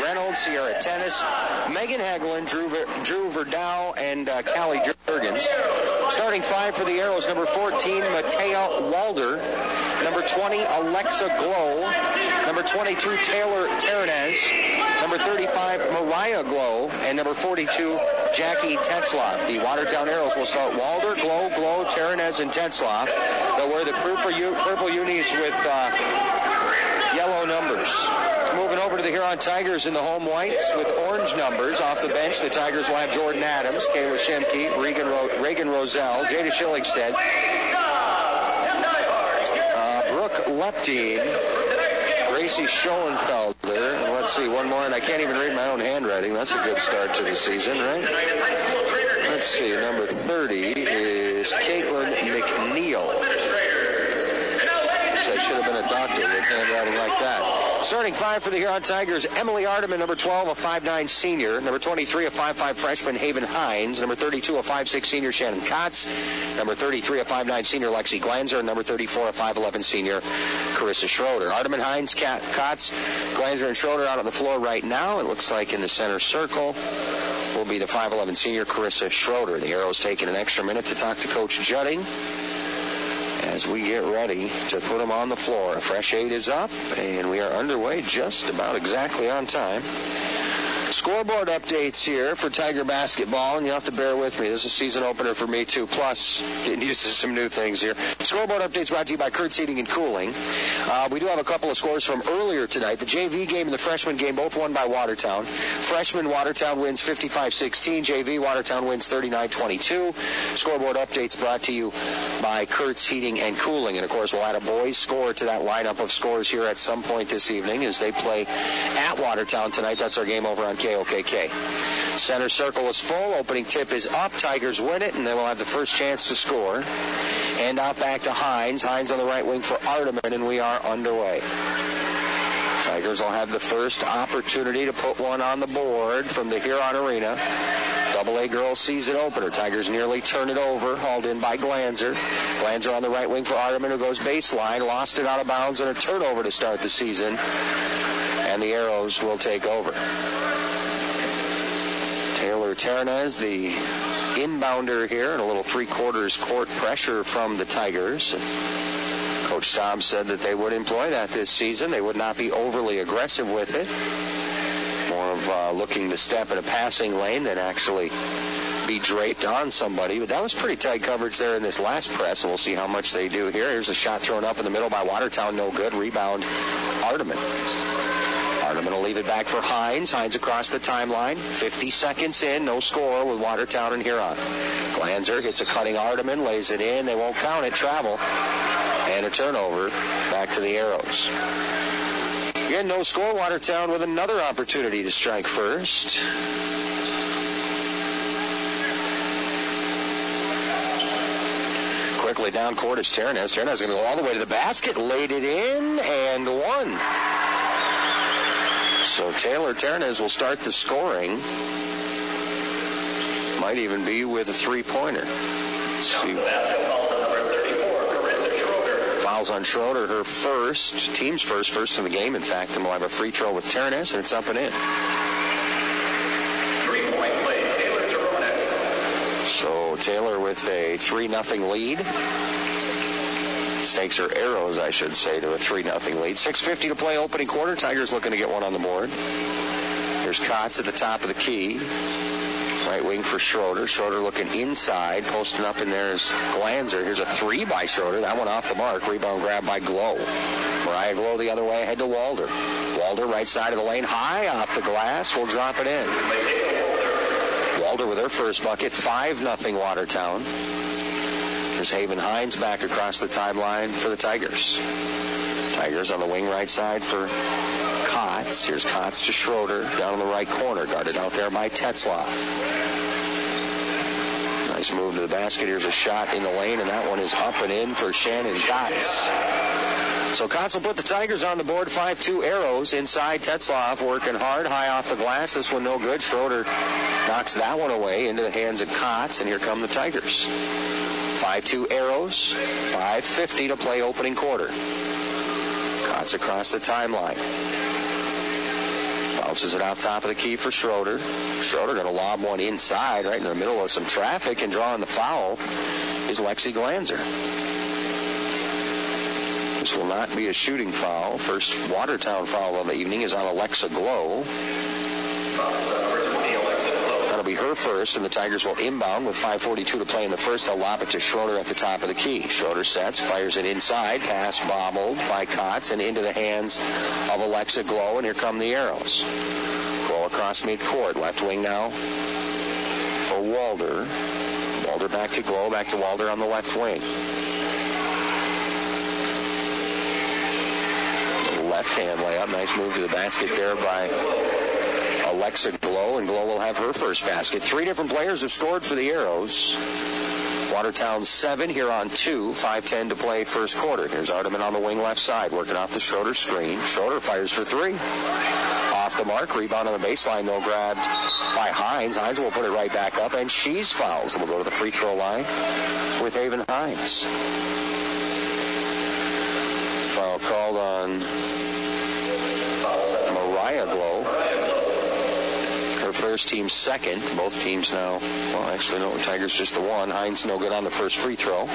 Reynolds, Sierra Tennis, Megan Hagelin, Drew Verdau, and Callie Jurgens. Starting 5 for the Arrows, number 14, Matea Walder. Number 20, Alexa Glow. Number 22, Taylor Terranez. Number 35, Mariah Glow. And number 42, Jackie Tetzlaff. The Watertown Arrows will start Walder, Glow, Terranez, and Tetzlaff. They'll wear the purple unis with yellow numbers. Moving over to the Huron Tigers in the home whites with orange numbers. Off the bench, the Tigers will have Jordan Adams, Kayla Shemke, Reagan Roselle, Jada Schillingstead, Brooke Leptine, Gracie Schoenfelder, and let's see, one more, and I can't even read my own handwriting. That's a good start to the season, right? Let's see, number 30 is Caitlin McNeil. I should have been a doctor with handwriting like that. Starting 5 for the Huron Tigers, Emily Ardeman, number 12, a 5'9 senior. Number 23, a 5'5 freshman, Haven Hines. Number 32, a 5'6 senior, Shannon Kotz. Number 33, a 5'9 senior, Lexi Glanzer. And number 34, a 5'11 senior, Carissa Schroeder. Ardeman, Hines, Kotz, Glanzer, and Schroeder out on the floor right now. It looks like in the center circle will be the 5'11 senior, Carissa Schroeder. The Arrows taking an extra minute to talk to Coach Judding as we get ready to put them on the floor. A fresh 8 is up, and we are underway just about exactly on time. Scoreboard updates here for Tiger basketball, and you'll have to bear with me. This is a season opener for me, too, plus getting used to some new things here. Scoreboard updates brought to you by Kurtz Heating and Cooling. We do have a couple of scores from earlier tonight. The JV game and the freshman game both won by Watertown. Freshman Watertown wins 55-16. JV Watertown wins 39-22. Scoreboard updates brought to you by Kurtz Heating and Cooling. And, of course, we'll add a boys' score to that lineup of scores here at some point this evening as they play at Watertown tonight. That's our game over on KOKK. Center circle is full. Opening tip is up. Tigers win it, and they will have the first chance to score. And out back to Hines. Hines on the right wing for Ardeman, and we are underway. Tigers will have the first opportunity to put one on the board from the Huron Arena. AA girls season opener. Tigers nearly turn it over, hauled in by Glanzer. Glanzer on the right wing for Ardeman, who goes baseline, lost it out of bounds, and a turnover to start the season. And the Arrows will take over. Taylor Terranez, the inbounder here, and a little three-quarters court pressure from the Tigers. Coach Staub said that they would employ that this season. They would not be overly aggressive with it. More of looking to step in a passing lane than actually be draped on somebody. But that was pretty tight coverage there in this last press, and we'll see how much they do here. Here's a shot thrown up in the middle by Watertown. No good. Rebound, Ardeman. Ardeman will leave it back for Hines. Hines across the timeline. 50 seconds in. No score with Watertown and Huron. Glanzer hits a cutting Ardeman. Lays it in. They won't count it. Travel. And a turnover. Back to the Arrows. Again, no score. Watertown with another opportunity to strike first. Quickly down court is Terranez. Terranez going to go all the way to the basket. Laid it in and won. So Taylor Terranez will start the scoring. Might even be with a three-pointer. Fouls on Schroeder, her first, team's first in the game, in fact, and we'll have a free throw with Terranez, and it's up and in. 3-point play, Taylor Terranez. So Taylor with a 3-0 lead. Takes her Arrows, I should say, to a 3-0 lead. 6:50 to play opening quarter. Tigers looking to get one on the board. Here's Kotz at the top of the key. Right wing for Schroeder. Schroeder looking inside. Posting up in there is Glanzer. Here's a 3 by Schroeder. That one off the mark. Rebound grab by Glow. Mariah Glow the other way ahead to Walder. Walder right side of the lane. High off the glass. Will drop it in. Walder with her first bucket. 5-0 Watertown. There's Haven Hines back across the timeline for the Tigers. Tigers on the wing right side for Kotz. Here's Kotz to Schroeder down in the right corner. Guarded out there by Tetzlaff. Nice move to the basket. Here's a shot in the lane, and that one is up and in for Shannon Kotz. So Kotz will put the Tigers on the board. 5-2 Arrows inside. Tetzlaff working hard. High off the glass. This one no good. Schroeder knocks that one away into the hands of Kotz, and here come the Tigers. 5-2 Arrows. 5:50 to play opening quarter. Kotz across the timeline. Bounces it out top of the key for Schroeder. Schroeder going to lob one inside right in the middle of some traffic, and drawing the foul is Lexi Glanzer. This will not be a shooting foul. First Watertown foul of the evening is on Alexa Glow. That'll be her first, and the Tigers will inbound with 5:42 to play in the first. They'll lob it to Schroeder at the top of the key. Schroeder sets, fires it inside. Pass bobbled by Kotz and into the hands of Alexa Glow, and here come the arrows. Glow across midcourt. Left wing now for Walder. Walder back to Glow, back to Walder on the left wing. Left-hand layup. Nice move to the basket there by Alexa Glow, and Glow will have her first basket. 3 different players have scored for the Arrows. Watertown 7, here on 2. 5:10 to play first quarter. Here's Ardeman on the wing left side, working off the Schroeder screen. Schroeder fires for 3. Off the mark. Rebound on the baseline, though, grabbed by Hines. Hines will put it right back up, and she's fouled. So we'll go to the free throw line with Haven Hines. Foul called on Mariah Glow. Her first, team second. Both teams now, well, actually, no, Tigers just the one. Hines no good on the first free throw.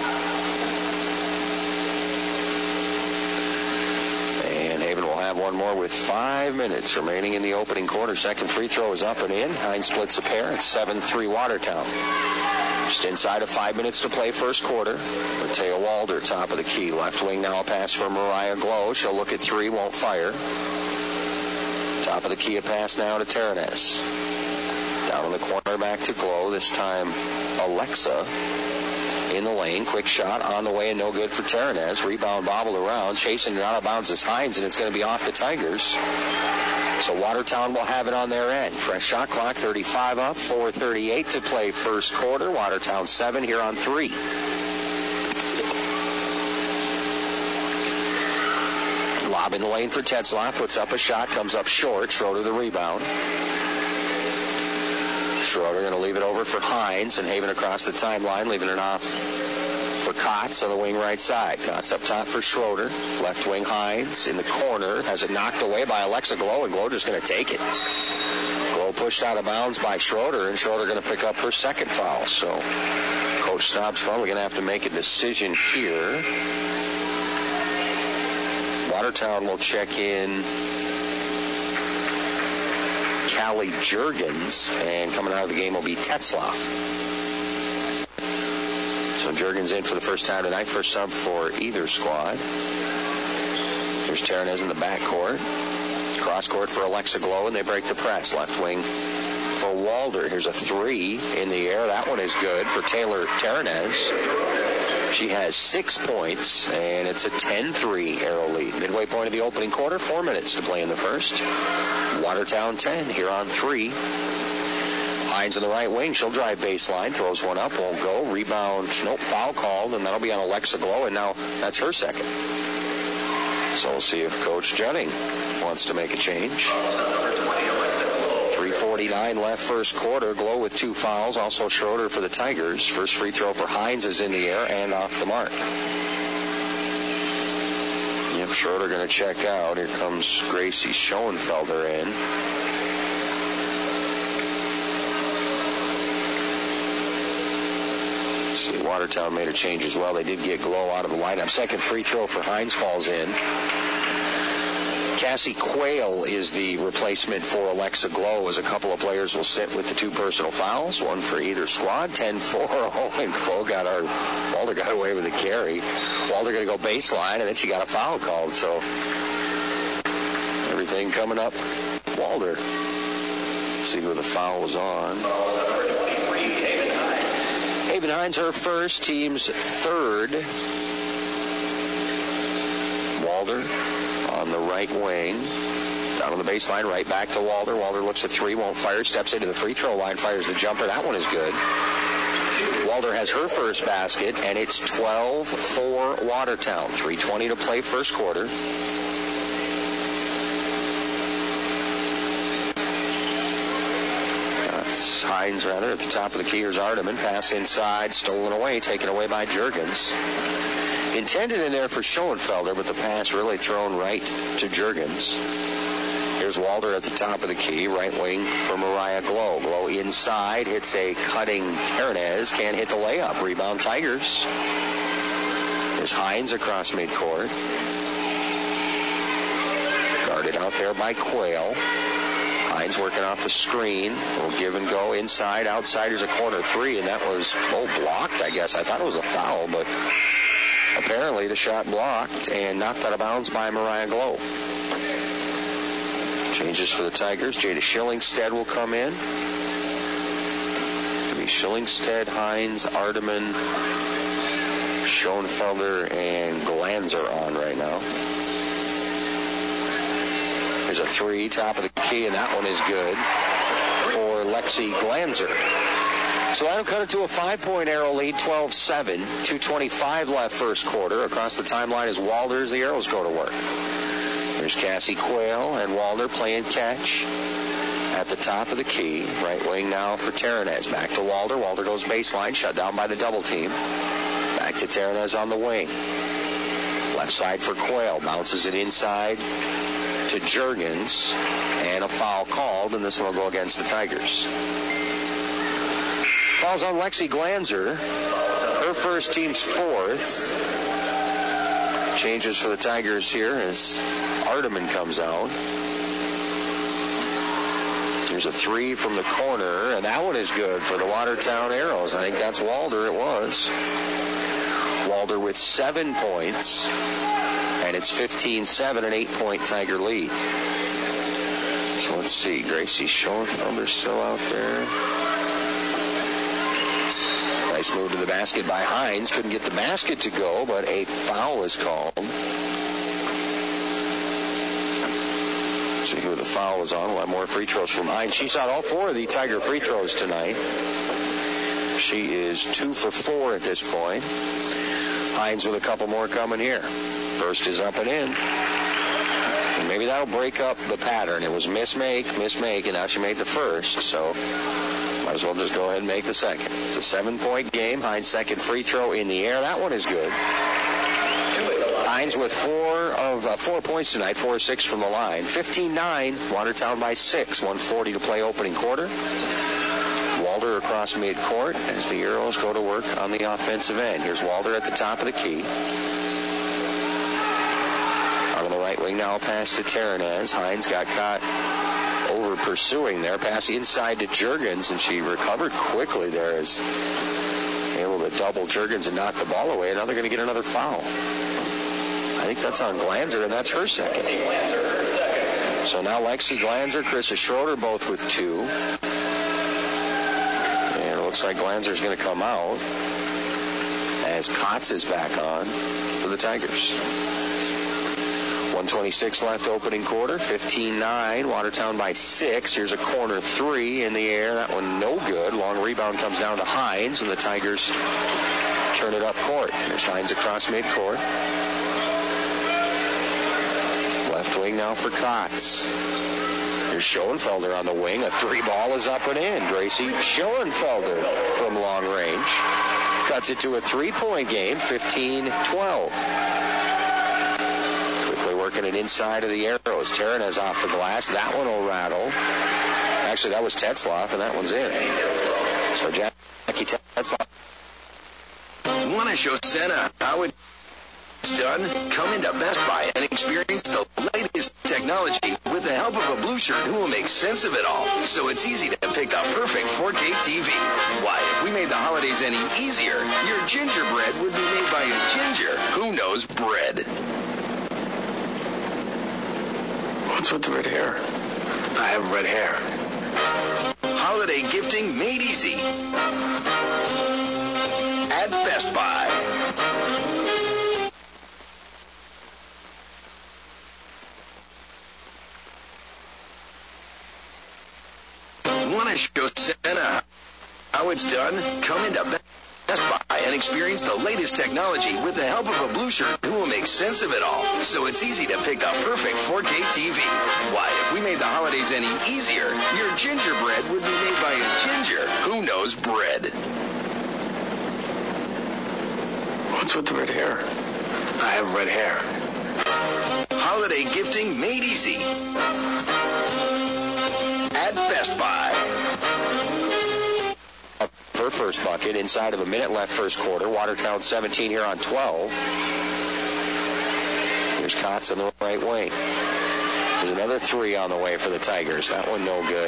And Haven will have one more with 5 minutes remaining in the opening quarter. Second free throw is up and in. Hines splits a pair. It's 7-3 Watertown. Just inside of 5 minutes to play first quarter. Matea Walder, top of the key. Left wing now, a pass for Mariah Glow. She'll look at 3, won't fire. Top of the key, a pass now to Terranez. Down in the corner, back to Glow. This time, Alexa in the lane. Quick shot on the way and no good for Terranez. Rebound bobbled around. Chasing it out of bounds is Hines, and it's going to be off the Tigers. So Watertown will have it on their end. Fresh shot clock, 35 up, 4:38 to play first quarter. Watertown 7 here on 3. Lob in the lane for Tetzlaff. Puts up a shot, comes up short. Schroeder the rebound. Schroeder going to leave it over for Hines, and Haven across the timeline, leaving it off for Kotz on the wing right side. Kotz up top for Schroeder. Left wing Hines in the corner. Has it knocked away by Alexa Glow, and Glow just going to take it. Glow pushed out of bounds by Schroeder, and Schroeder going to pick up her second foul. So Coach Staub's probably going to have to make a decision here. Watertown will check in Callie Juergens, and coming out of the game will be Tetzlaff. So Juergens in for the first time tonight, first sub for either squad. There's Terranez in the backcourt. Cross court for Alexa Glow, and they break the press. Left wing for Walder. Here's a 3 in the air. That one is good for Taylor Terranez. She has 6 points, and it's a 10-3 Arrow lead. Midway point of the opening quarter, 4 minutes to play in the first. Watertown 10 here on 3. Hines in the right wing. She'll drive baseline. Throws one up. Won't go. Rebound. Nope. Foul called. And that'll be on Alexa Glow. And now that's her second. So we'll see if Coach Juding wants to make a change. 3:49 left first quarter. Glow with 2 fouls. Also Schroeder for the Tigers. First free throw for Hines is in the air and off the mark. Yep, Schroeder going to check out. Here comes Gracie Schoenfelder in. See, Watertown made a change as well. They did get Glow out of the lineup. Second free throw for Hines falls in. Cassie Quayle is the replacement for Alexa Glow, as a couple of players will sit with the 2 personal fouls, one for either squad. 10-4. Oh, and Walder got away with a carry. Walder going to go baseline, and then she got a foul called. So everything coming up Walder. See who the foul was on. Haven Hines, her first, team's third. Walder on the right wing. Down on the baseline, right back to Walder. Walder looks at 3, won't fire, steps into the free throw line, fires the jumper. That one is good. Walder has her first basket, and it's 12-4 Watertown. 3:20 to play first quarter. Hines, rather, at the top of the key. Here's Ardeman. Pass inside, stolen away, taken away by Juergens. Intended in there for Schoenfelder, but the pass really thrown right to Juergens. Here's Walder at the top of the key, right wing for Mariah Glow. Glow inside, hits a cutting Terranez, can't hit the layup. Rebound Tigers. There's Hines across midcourt. Guarded out there by Quayle. Hines working off the screen. Will give and go inside, outside. Here's a corner three, and that was, blocked, I guess. I thought it was a foul, but apparently the shot blocked and knocked out of bounds by Mariah Glow. Changes for the Tigers. Jada Schillingstead will come in. It'll be Schillingstead, Hines, Ardeman, Schoenfelder, and Glanzer on right now. There's a three, top of the key, and that one is good for Lexi Glanzer. So that'll cut it to a 5-point Arrow lead, 12-7. 2:25 left first quarter. Across the timeline is Walder as the Arrows go to work. There's Cassie Quayle and Walder playing catch at the top of the key. Right wing now for Terranez. Back to Walder. Walder goes baseline, shut down by the double team. Back to Terranez on the wing. Left side for Quayle. Bounces it inside to Juergens, and a foul called, and this one will go against the Tigers. Foul's on Lexi Glanzer. Her first, team's fourth. Changes for the Tigers here as Ardeman comes out. Here's a three from the corner, and that one is good for the Watertown Arrows. I think that's Walder. It was. Walder with 7 points. And it's 15-7, an 8-point Tiger lead. So let's see. Gracie Schoenfelder still out there. Nice move to the basket by Hines. Couldn't get the basket to go, but a foul is called. See who the foul was on. We'll have more free throws from Hines. She shot all 4 of the Tiger free throws tonight. She is 2 for 4 at this point. Hines with a couple more coming here. First is up and in. And maybe that'll break up the pattern. It was miss, make, and now she made the first. So might as well just go ahead and make the second. It's a 7-point game. Hines' second free throw in the air. That one is good. Hines with 4 points tonight, 4 or 6 from the line. 15-9, Watertown by 6. 1:40 to play opening quarter. Walder across midcourt as the Arrows go to work on the offensive end. Here's Walder at the top of the key. Out on the right wing now, pass to Terranez. Hines got caught over pursuing there. Pass inside to Juergens, and she recovered quickly there as able to double Juergens and knock the ball away. And now they're going to get another foul. I think that's on Glanzer, and that's her second. So now Lexi Glanzer, Krista Schroeder both with 2. Looks like Glanzer's going to come out as Kotz is back on for the Tigers. 1:26 left opening quarter. 15-9. Watertown by 6. Here's a corner three in the air. That one no good. Long rebound comes down to Hines, and the Tigers turn it up court. There's Hines across midcourt. Left wing now for Kotz. Here's Schoenfelder on the wing. A 3-ball is up and in. Gracie Schoenfelder from long range cuts it to a 3-point game, 15-12. Quickly working it inside of the Arrows. Terranez off the glass. That one will rattle. Actually, that was Tetzlaff, and that one's in. So Jackie Tetzlaff. Want to show Santa how it's done? Come into Best Buy and experience the latest technology with the help of a blue shirt who will make sense of it all. So it's easy to pick the perfect 4K TV. Why, if we made the holidays any easier, your gingerbread would be made by a ginger who knows bread. What's with the red hair? I have red hair. Holiday gifting made easy at Best Buy. Want to show Santa how it's done? Come into Best Buy and experience the latest technology with the help of a blue shirt who will make sense of it all. So it's easy to pick the perfect 4K TV. Why, if we made the holidays any easier, your gingerbread would be made by a ginger who knows bread. What's with the red hair? I have red hair. holiday gifting made easy at Best Buy. Her first bucket inside of a minute left first quarter. Watertown 17 here on 12. Here's Kotz on the right wing. There's another three on the way for the Tigers. That one no good.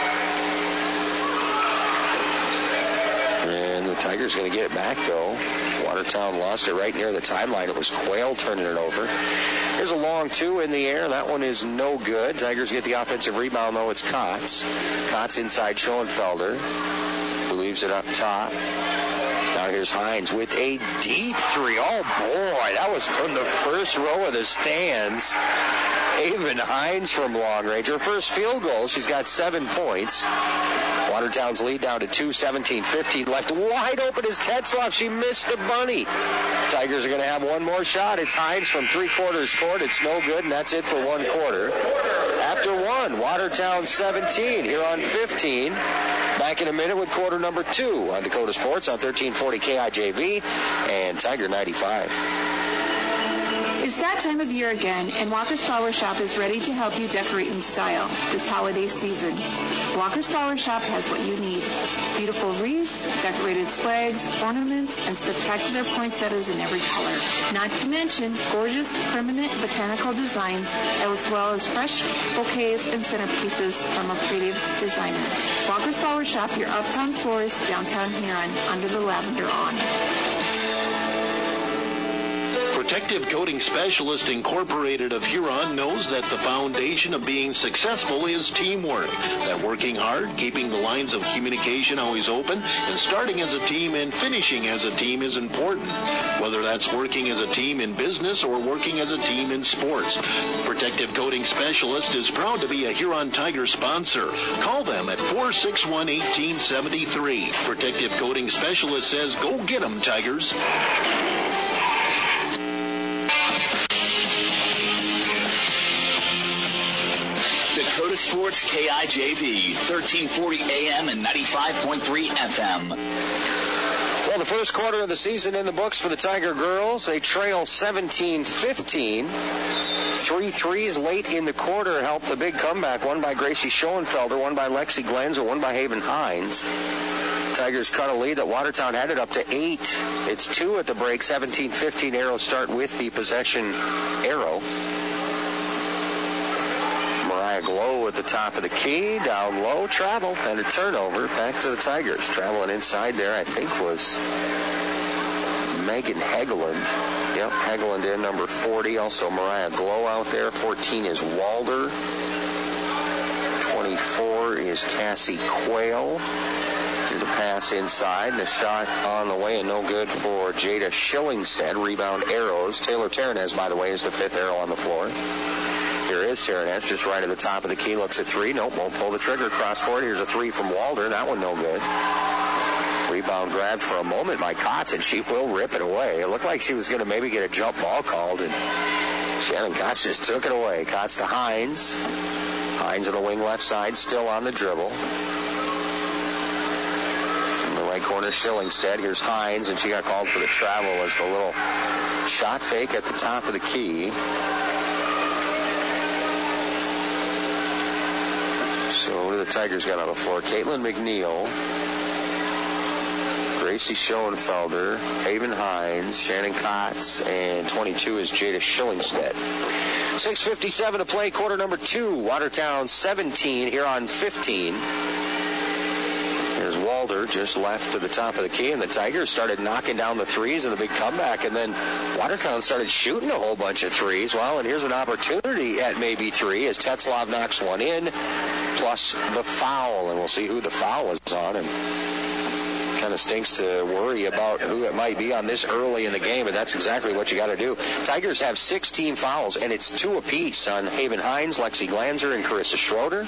And the Tigers going to get it back, though. Watertown lost it right near the timeline. It was Quayle turning it over. There's a long two in the air. That one is no good. Tigers get the offensive rebound, though. It's Kotz. Kotz inside Schoenfelder, who leaves it up top. Now here's Hines with a deep three. Oh, boy, that was from the first row of the stands. Haven Hines from long range. Her first field goal. She's got 7 points. Watertown's lead down to 2, 17-15 left. Wide open is Tetzloff. She missed the bunny. Tigers are going to have one more shot. It's Hines from 3/4 court. It's no good, and that's it for 1 quarter. After one, Watertown 17 here on 15. Back in a minute with quarter number 2 on Dakota Sports on 1340 KIJV and Tiger 95. It's that time of year again, and Walker's Flower Shop is ready to help you decorate in style this holiday season. Walker's Flower Shop has what you need. Beautiful wreaths, decorated swags, ornaments, and spectacular poinsettias in every color. Not to mention gorgeous permanent botanical designs, as well as fresh bouquets and centerpieces from our creative designers. Walker's Flower Shop, your uptown florist, downtown Huron, under the lavender awning. Protective Coating Specialist Incorporated of Huron knows that the foundation of being successful is teamwork. That working hard, keeping the lines of communication always open, and starting as a team and finishing as a team is important. Whether that's working as a team in business or working as a team in sports. Protective Coating Specialist is proud to be a Huron Tiger sponsor. Call them at 461-1873. Protective Coating Specialist says, go get 'em, Tigers. Dakota Sports KIJV, 1340 AM and 95.3 FM. Well, the first quarter of the season in the books for the Tiger girls. They trail 17-15. 3 threes late in the quarter helped the big comeback. One by Gracie Schoenfelder, one by Lexi Glanzer, one by Haven Hines. Tigers cut a lead that Watertown had it up to 8. It's 2 at the break. 17-15. Arrows start with the possession arrow. Mariah Glow at the top of the key, down low, travel, and a turnover back to the Tigers. Traveling inside there, I think, was Megan Hegeland. Yep, Hegeland in, number 40. Also Mariah Glow out there. 14 is Walder. 24 is Cassie Quayle. There's a pass inside, and a shot on the way, and no good for Jada Schillingstead. Rebound Arrows. Taylor Terranez, by the way, is the 5th arrow on the floor. Here is Terranez, just right at the top of the key, looks at 3. Nope, won't pull the trigger. Cross court. Here's a 3 from Walder. That one no good. Rebound grabbed for a moment by Kotz, and she will rip it away. It looked like she was going to maybe get a jump ball called, and Shannon Kotz just took it away. Kotz to Hines. Hines on the wing left side, still on the dribble. In the right corner, Schillingstead. Here's Hines, and she got called for the travel as the little shot fake at the top of the key. So what do the Tigers got on the floor? Caitlin McNeil, Gracie Schoenfelder, Haven Hines, Shannon Kotz, and 22 is Jada Schillingstead. 6:57 to play, quarter number 2. Watertown 17 here on 15. There's Walder just left to the top of the key, and the Tigers started knocking down the threes in the big comeback, and then Watertown started shooting a whole bunch of threes. Well, and here's an opportunity at maybe 3 as Tetzloff knocks one in, plus the foul, and we'll see who the foul is on, and kind of stinks to worry about who it might be on this early in the game, but that's exactly what you got to do. Tigers have 16 fouls, and it's 2 apiece on Haven Hines, Lexi Glanzer, and Carissa Schroeder.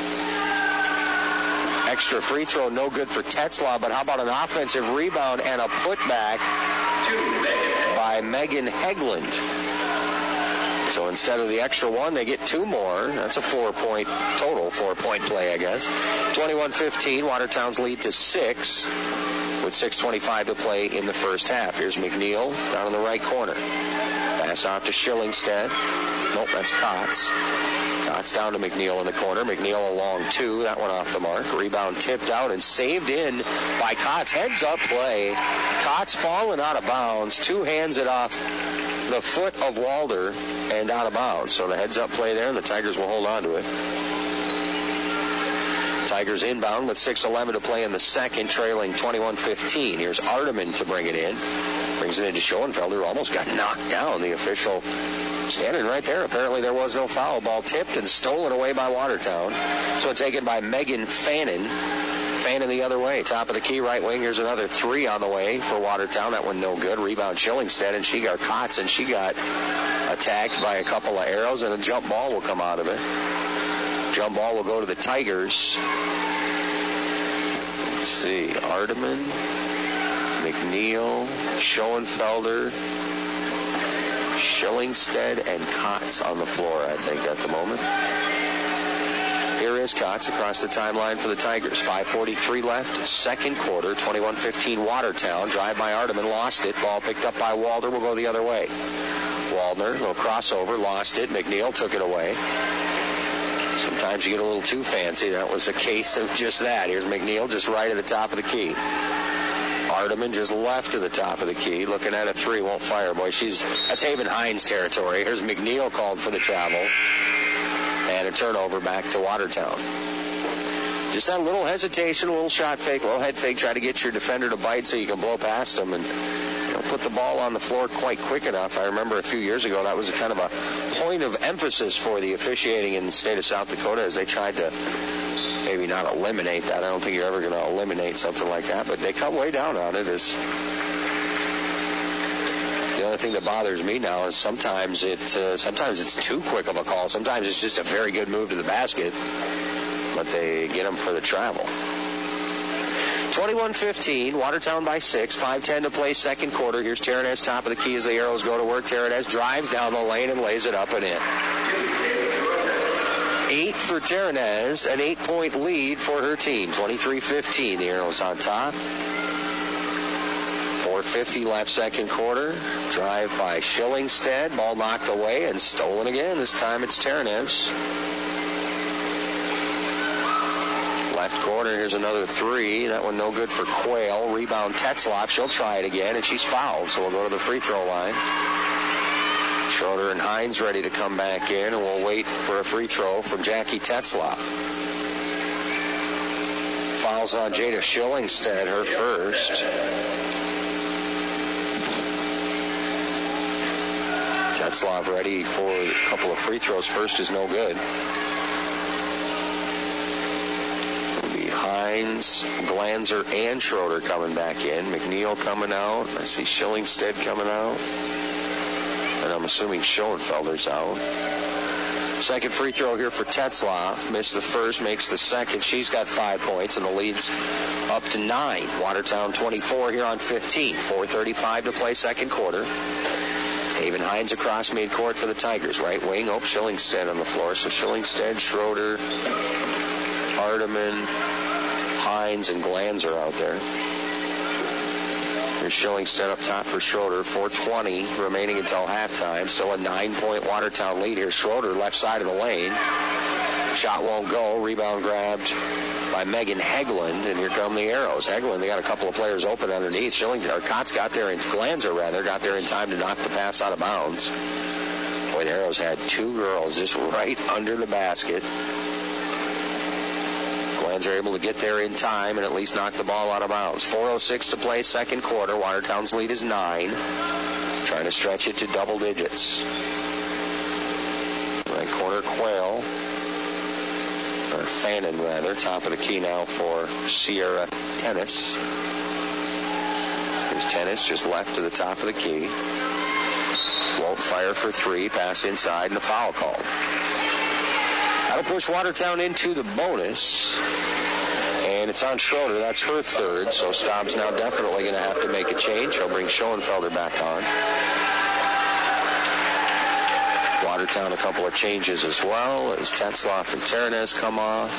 Extra free throw, no good for Tetzloff, but how about an offensive rebound and a putback by Megan Hegeland? So instead of the extra one, they get 2 more. That's a 4-point total, 4-point play, I guess. 21-15, Watertown's lead to 6 with 6:25 to play in the first half. Here's McNeil down in the right corner. Pass off to Schillingstead. Nope, that's Kotz. Kotz down to McNeil in the corner. McNeil along 2. That one off the mark. Rebound tipped out and saved in by Kotz. Heads up play. Kotz falling out of bounds. 2 hands it off the foot of Walder and out of bounds. So the heads up play there, and the Tigers will hold on to it. Tigers inbound with 6:11 to play in the second, trailing 21-15. Here's Ardeman to bring it in. Brings it into Schoenfelder, who almost got knocked down. The official standing right there. Apparently there was no foul. Ball tipped and stolen away by Watertown. So taken by Megan Fannin. Fannin the other way. Top of the key, right wing. Here's another 3 on the way for Watertown. That one no good. Rebound Schillingstead, and she got Kotz, and she got attacked by a couple of arrows, and a jump ball will come out of it. Jump ball will go to the Tigers. Let's see. Ardeman, McNeil, Schoenfelder, Schillingstead, and Kotz on the floor, I think, at the moment. Here is Kotz across the timeline for the Tigers. 5:43 left, second quarter, 21-15 Watertown. Drive by Ardeman, lost it. Ball picked up by Walder, will go the other way. Waldner, little crossover, lost it. McNeil took it away. Sometimes you get a little too fancy. That was a case of just that. Here's McNeil just right at the top of the key. Ardeman just left to the top of the key. Looking at a 3, won't fire. Boy, that's Haven Hines territory. Here's McNeil called for the travel. And a turnover back to Watertown. Just that little hesitation, a little shot fake, a little head fake, try to get your defender to bite so you can blow past him and put the ball on the floor quite quick enough. I remember a few years ago that was a kind of a point of emphasis for the officiating in the state of South Dakota as they tried to maybe not eliminate that. I don't think you're ever going to eliminate something like that, but they cut way down on it. The only thing that bothers me now is sometimes it's too quick of a call. Sometimes it's just a very good move to the basket, but they get them for the travel. 21-15, Watertown by 6, 5:10 to play second quarter. Here's Terranez, top of the key as the arrows go to work. Terranez drives down the lane and lays it up and in. 8 for Terranez, an 8-point lead for her team. 23-15, the arrows on top. 4:50 left second quarter. Drive by Schillingstead. Ball knocked away and stolen again. This time it's Terranez. Left corner, here's another 3. That one no good for Quayle. Rebound Tetzloff. She'll try it again, and she's fouled, so we'll go to the free throw line. Schroeder and Hines ready to come back in, and we'll wait for a free throw from Jackie Tetzloff. Fouls on Jada Schillingstead, her first. Tetzloff ready for a couple of free throws. First is no good. Hines, Glanzer, and Schroeder coming back in. McNeil coming out. I see Schillingstead coming out. And I'm assuming Schoenfelder's out. Second free throw here for Tetzloff. Missed the first, makes the second. She's got 5 points, and the lead's up to 9. Watertown 24 here on 15. 4:35 to play second quarter. Haven Hines across midcourt for the Tigers. Right wing, Schillingstead on the floor. So Schillingstead, Schroeder, Ardeman, Hines, and Glanzer out there. Here's Schillingstead up top for Schroeder. 4:20 remaining until halftime. Still a 9-point Watertown lead here. Schroeder left side of the lane. Shot won't go. Rebound grabbed by Megan Hegland, and here come the arrows. Hegland, they got a couple of players open underneath. Kotz got there, and Glanzer got there in time to knock the pass out of bounds. Boy, the arrows had 2 girls just right under the basket. Glanzer able to get there in time and at least knock the ball out of bounds. 4:06 to play second quarter. Watertown's lead is 9. Trying to stretch it to double digits. Right corner, Quayle. Or Fannin, rather. Top of the key now for Sierra Tennis. Here's Tennis just left to the top of the key. Won't fire for 3. Pass inside and a foul call. That'll push Watertown into the bonus. And it's on Schroeder. That's her third. So Staub's now definitely going to have to make a change. He'll bring Schoenfelder back on. Watertown a couple of changes as well as Tetzloff and Terenez come off.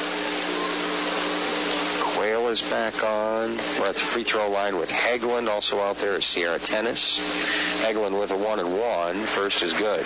Quayle is back on. We're at the free throw line with Hagelin. Also out there is Sierra Tennis. Hagelin with a 1-and-1. First is good.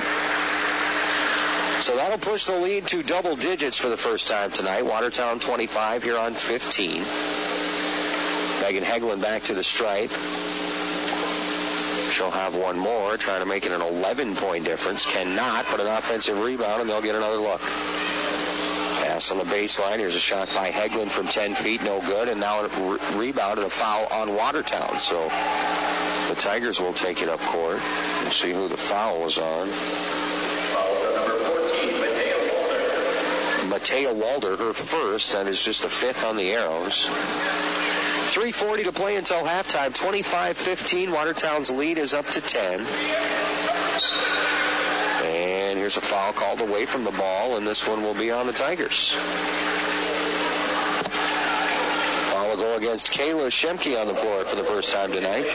So that'll push the lead to double digits for the first time tonight. Watertown 25, Huron 15. Megan Hagelin back to the stripe. She'll have one more, trying to make it an 11-point difference. Cannot, but an offensive rebound, and they'll get another look. Pass on the baseline. Here's a shot by Hagelin from 10 feet, no good, and now a rebound and a foul on Watertown. So the Tigers will take it up court. We'll see who the foul was on. Fouls on number 14, Matea Walder. Matea Walder, her first. That is just a fifth on the arrows. 3:40 to play until halftime. 25-15. Watertown's lead is up to 10. And here's a foul called away from the ball, and this one will be on the Tigers. Foul will go against Kayla Schemke on the floor for the first time tonight.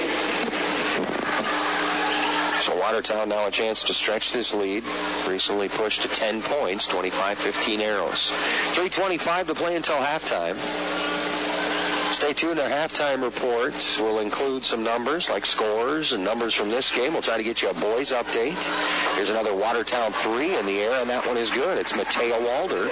So Watertown now a chance to stretch this lead. Recently pushed to 10 points, 25-15 arrows. 3:25 to play until halftime. Stay tuned. Our halftime report will include some numbers like scores and numbers from this game. We'll try to get you a boys update. Here's another Watertown 3 in the air, and that one is good. It's Matea Walder.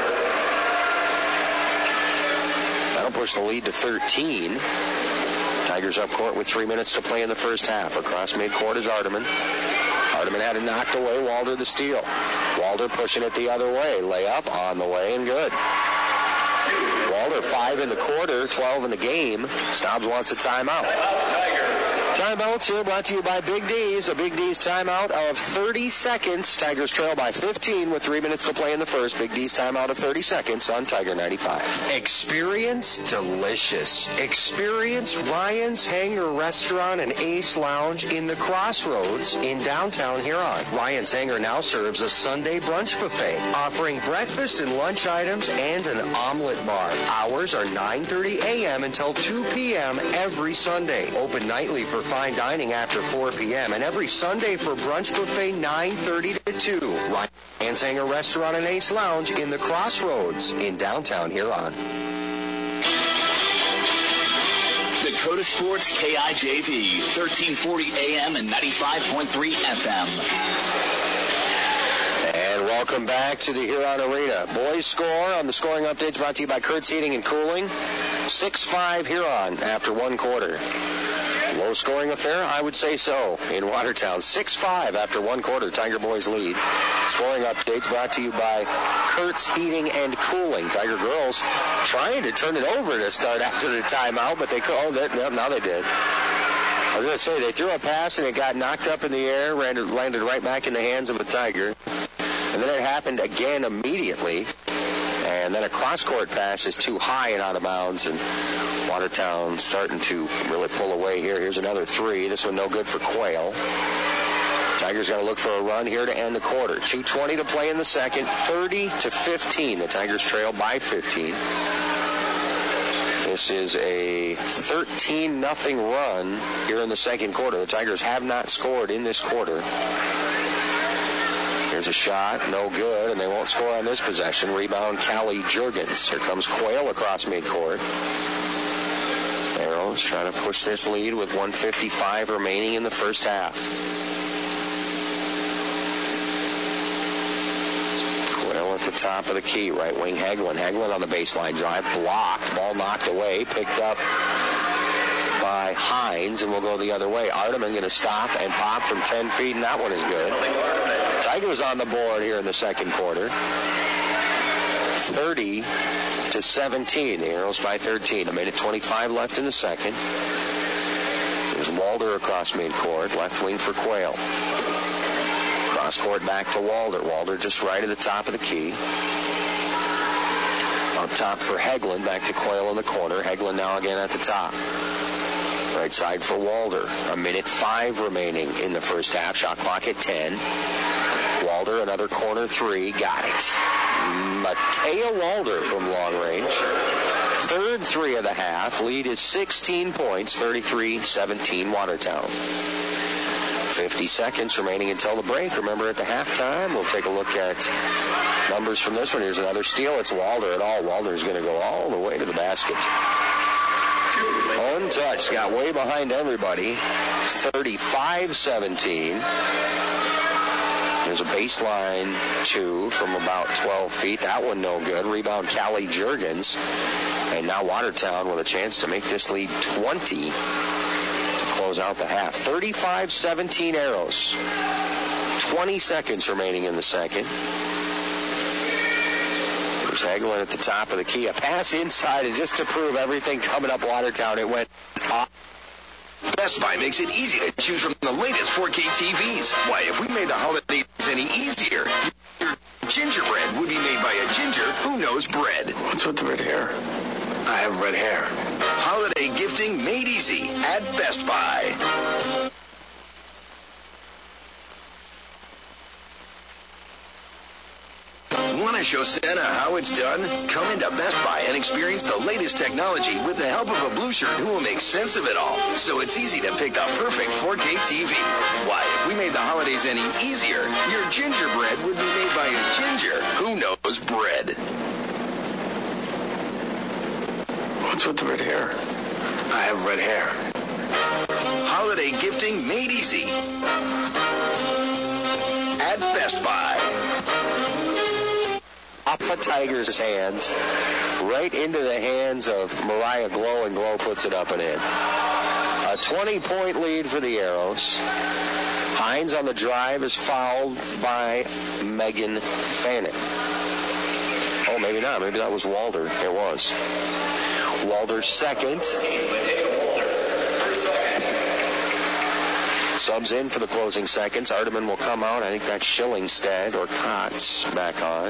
That'll push the lead to 13. Tigers up court with 3 minutes to play in the first half. Across midcourt is Ardeman. Ardeman had it knocked away. Walder the steal. Walder pushing it the other way. Layup on the way and good. Walder 5 in the quarter, 12 in the game. Stobbs wants a timeout. Timeouts here brought to you by Big D's. A Big D's timeout of 30 seconds. Tigers trail by 15 with 3 minutes to play in the first. Big D's timeout of 30 seconds on Tiger 95. Experience delicious. Experience Ryan's Hangar Restaurant and Ace Lounge in the Crossroads in downtown Huron. Ryan's Hangar now serves a Sunday brunch buffet, offering breakfast and lunch items and an omelet bar. Hours are 9:30 a.m. until 2 p.m. every Sunday. Open nightly for fine dining after 4 p.m. and every Sunday for brunch buffet 9:30 to 2. Ryan's Hangar Restaurant and Ace Lounge in the Crossroads in downtown Huron. Dakota Sports KIJV, 1340 AM and 95.3 FM. And welcome back to the Huron Arena. Boys score on the scoring updates brought to you by Kurtz Heating and Cooling. 6-5 Huron after one quarter. Low scoring affair? I would say so in Watertown. 6-5 after one quarter. Tiger boys lead. Scoring updates brought to you by Kurtz Heating and Cooling. Tiger girls trying to turn it over to start after the timeout, but they called it. Yep, now they did. I was going to say, they threw a pass and it got knocked up in the air, landed right back in the hands of a Tiger. And then it happened again immediately. And then a cross-court pass is too high and out of bounds. And Watertown starting to really pull away here. Here's another three. This one no good for Quayle. Tigers got to look for a run here to end the quarter. 2:20 to play in the second. 30-15. The Tigers trail by 15. This is a 13-0 run here in the second quarter. The Tigers have not scored in this quarter. Here's a shot, no good, and they won't score on this possession. Rebound, Callie Juergens. Here comes Quayle across midcourt. Arrows trying to push this lead with 1:55 remaining in the first half. Quayle at the top of the key, right wing Hagelin. Hagelin on the baseline drive, blocked, ball knocked away, picked up by Hines, and we'll go the other way. Ardeman going to stop and pop from 10 feet, and that one is good. Tigers on the board here in the second quarter. 30-17. The Arrows by 13. A minute 25 left in the second. There's Walder across midcourt. Left wing for Quayle. Cross court back to Walder. Walder just right at the top of the key. Up top for Hagelin. Back to Quayle in the corner. Hagelin now again at the top. Right side for Walder. A minute 5 remaining in the first half. Shot clock at 10. Walder, another corner three. Got it. Matea Walder from long range. Third three of the half. Lead is 16 points. 33-17 Watertown. 50 seconds remaining until the break. Remember, at the halftime, we'll take a look at numbers from this one. Here's another steal. It's Walder at all. Walder's going to go all the way to the basket. Untouched. Got way behind everybody. 35-17. There's a baseline two from about 12 feet. That one no good. Rebound, Callie Juergens. And now Watertown with a chance to make this lead 20 to close out the half. 35-17 Arrows. 20 seconds remaining in the second. There's Hagelin at the top of the key. A pass inside, and just to prove everything coming up Watertown, it went off. Best Buy makes it easy to choose from the latest 4K TVs. Why, if we made the holidays any easier, your gingerbread would be made by a ginger who knows bread. What's with the red hair? I have red hair. Holiday gifting made easy at Best Buy. Want to show Santa how it's done? Come into Best Buy and experience the latest technology with the help of a blue shirt who will make sense of it all. So it's easy to pick the perfect 4K TV. Why, if we made the holidays any easier, your gingerbread would be made by a ginger who knows bread. What's with the red hair? I have red hair. Holiday gifting made easy at Best Buy. Off the Tigers' hands, right into the hands of Mariah Glow, and Glow puts it up and in. A 20-point lead for the Arrows. Hines on the drive is fouled by Megan Fannin. Oh, maybe not. Maybe that was Walder. It was. Walder's second. Subs in for the closing seconds. Ardeman will come out. I think that's Schillingstad or Kotz back on.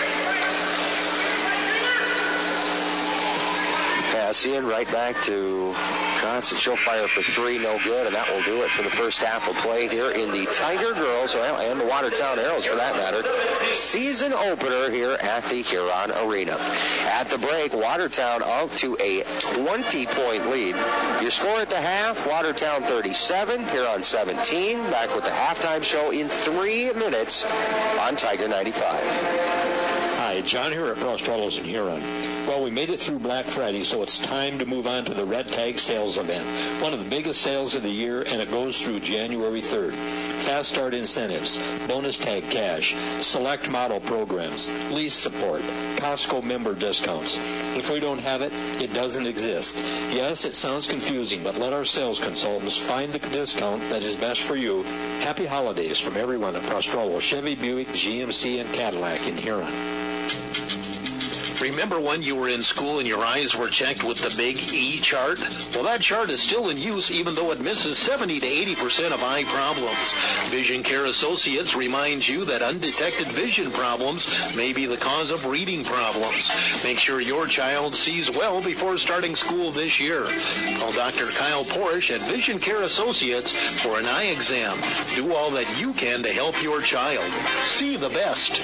Pass in, right back to Kotz, and she'll fire for three, no good, and that will do it for the first half of play here in the Tiger Girls, and the Watertown Arrows for that matter, season opener here at the Huron Arena. At the break, Watertown out to a 20-point lead. Your score at the half, Watertown 37, Huron 17. Back with the halftime show in 3 minutes on Tiger 95. Hi, John here at Prostrellos in Huron. Well, we made it through Black Friday, so it's time to move on to the Red Tag Sales Event, one of the biggest sales of the year, and it goes through January 3rd. Fast start incentives, bonus tag cash, select model programs, lease support, Costco member discounts. If we don't have it, it doesn't exist. Yes, it sounds confusing, but let our sales consultants find the discount that is best for you. Happy holidays from everyone at Prostrello, Chevy, Buick, GMC, and Cadillac in Huron. Remember when you were in school and your eyes were checked with the big E chart? Well, that chart is still in use even though it misses 70 to 80% of eye problems. Vision Care Associates reminds you that undetected vision problems may be the cause of reading problems. Make sure your child sees well before starting school this year. Call Dr. Kyle Porsche at Vision Care Associates for an eye exam. Do all that you can to help your child. See the best.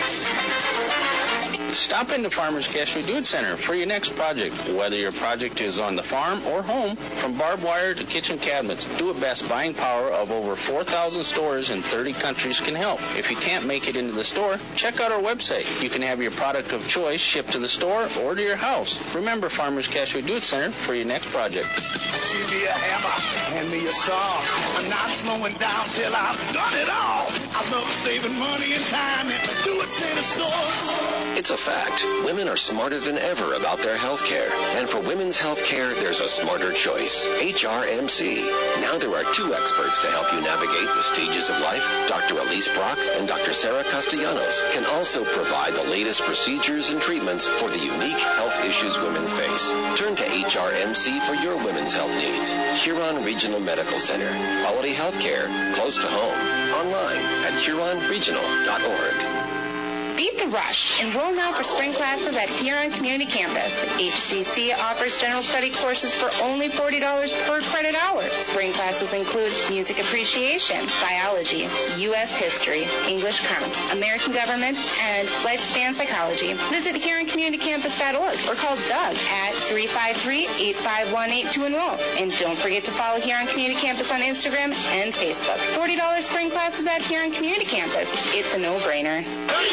Stop into Farmers Cash Redo-It Center for your next project. Whether your project is on the farm or home, from barbed wire to kitchen cabinets, Do It Best's buying power of over 4,000 stores in 30 countries can help. If you can't make it into the store, check out our website. You can have your product of choice shipped to the store or to your house. Remember Farmers Cash Redo-It Center for your next project. Give me a hammer, hand me a saw. I'm not slowing down till I've done it all. I love saving money and time at the Do-It Center store. It's a fact. Women are smarter than ever about their health care. And for women's health care, there's a smarter choice. HRMC. Now there are 2 experts to help you navigate the stages of life. Dr. Elise Brock and Dr. Sarah Castellanos can also provide the latest procedures and treatments for the unique health issues women face. Turn to HRMC for your women's health needs. Huron Regional Medical Center. Quality health care close to home. Online at huronregional.org. Beat the rush. Enroll now for spring classes at Huron Community Campus. HCC offers general study courses for only $40 per credit hour. Spring classes include music appreciation, biology, U.S. history, English comp, American government, and lifespan psychology. Visit HuronCommunityCampus.org or call Doug at 353-8518 to enroll. And don't forget to follow Huron Community Campus on Instagram and Facebook. $40 spring classes at Huron Community Campus. It's a no-brainer.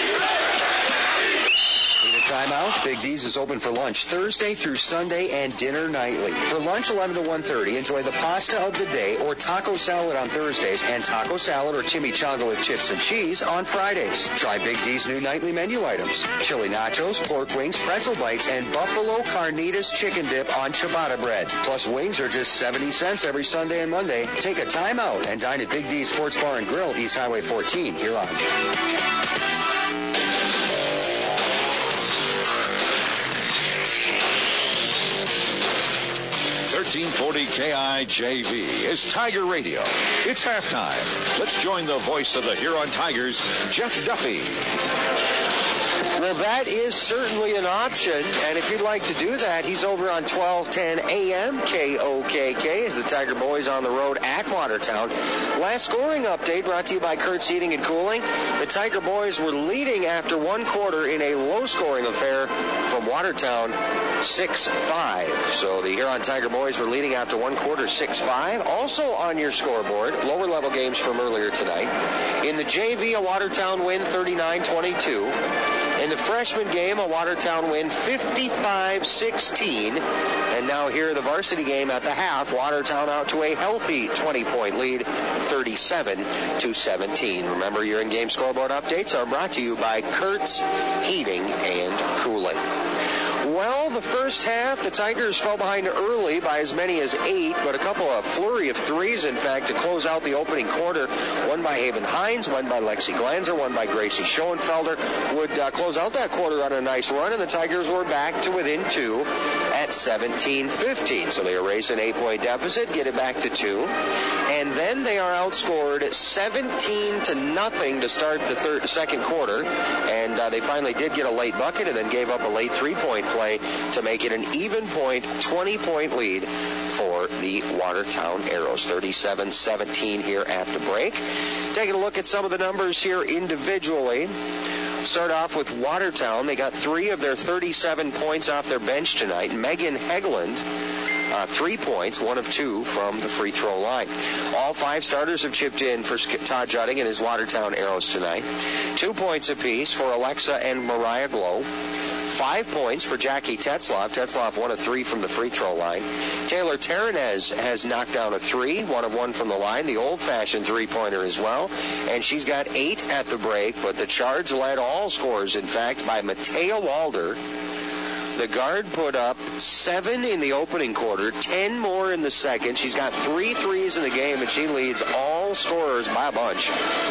Need a timeout? Big D's is open for lunch Thursday through Sunday and dinner nightly. For lunch 11 to 1:30, enjoy the pasta of the day or taco salad on Thursdays and taco salad or chimichanga with chips and cheese on Fridays. Try Big D's new nightly menu items: chili nachos, pork wings, pretzel bites, and buffalo carnitas chicken dip on ciabatta bread. Plus wings are just 70 cents every Sunday and Monday. Take a timeout and dine at Big D's Sports Bar and Grill, East Highway 14, Huron. 1340 KIJV is Tiger Radio. It's halftime. Let's join the voice of the Huron Tigers, Jeff Duffy. Well, that is certainly an option, and if you'd like to do that, he's over on 1210 AM KOKK as the Tiger Boys on the road at Watertown. Last scoring update brought to you by Kurt's Heating and Cooling. The Tiger Boys were leading after one quarter in a low-scoring affair from Watertown, 6-5. So the Huron Tiger Boys were leading after one quarter, 6-5. Also on your scoreboard, lower-level games from earlier tonight. In the JV, a Watertown win, 39-22. In the freshman game, a Watertown win, 55-16. And now here, the varsity game at the half, Watertown out to a healthy 20-point lead, 37-17. Remember, your in-game scoreboard updates are brought to you by Kurt's Heating and Cooling. Well, the first half, the Tigers fell behind early by as many as 8, but a couple of flurry of threes, in fact, to close out the opening quarter. One by Haven Hines, one by Lexi Glanzer, one by Gracie Schoenfelder would close out that quarter on a nice run, and the Tigers were back to within 2 at 17-15. So they erase an 8-point deficit, get it back to 2, and then they are outscored 17-0 to start the second quarter, and they finally did get a late bucket and then gave up a late 3-point play to make it an even point, 20-point lead for the Watertown Arrows. 37-17 here at the break. Taking a look at some of the numbers here individually. Start off with Watertown. They got 3 of their 37 points off their bench tonight. Megan Hegland, 3 points, 1 of 2 from the free throw line. All 5 starters have chipped in for Todd Jutting and his Watertown Arrows tonight. 2 points apiece for Alexa and Mariah Glow. 5 points for Jackie Tetzloff. Tetzloff 1 of 3 from the free throw line. Taylor Terranez has knocked down a 3, 1 of 1 from the line, the old-fashioned three-pointer as well. And she's got 8 at the break, but the charge led all scorers, in fact, by Matea Walder. The guard put up 7 in the opening quarter, 10 more in the second. She's got 3 threes in the game, and she leads all scorers by a bunch.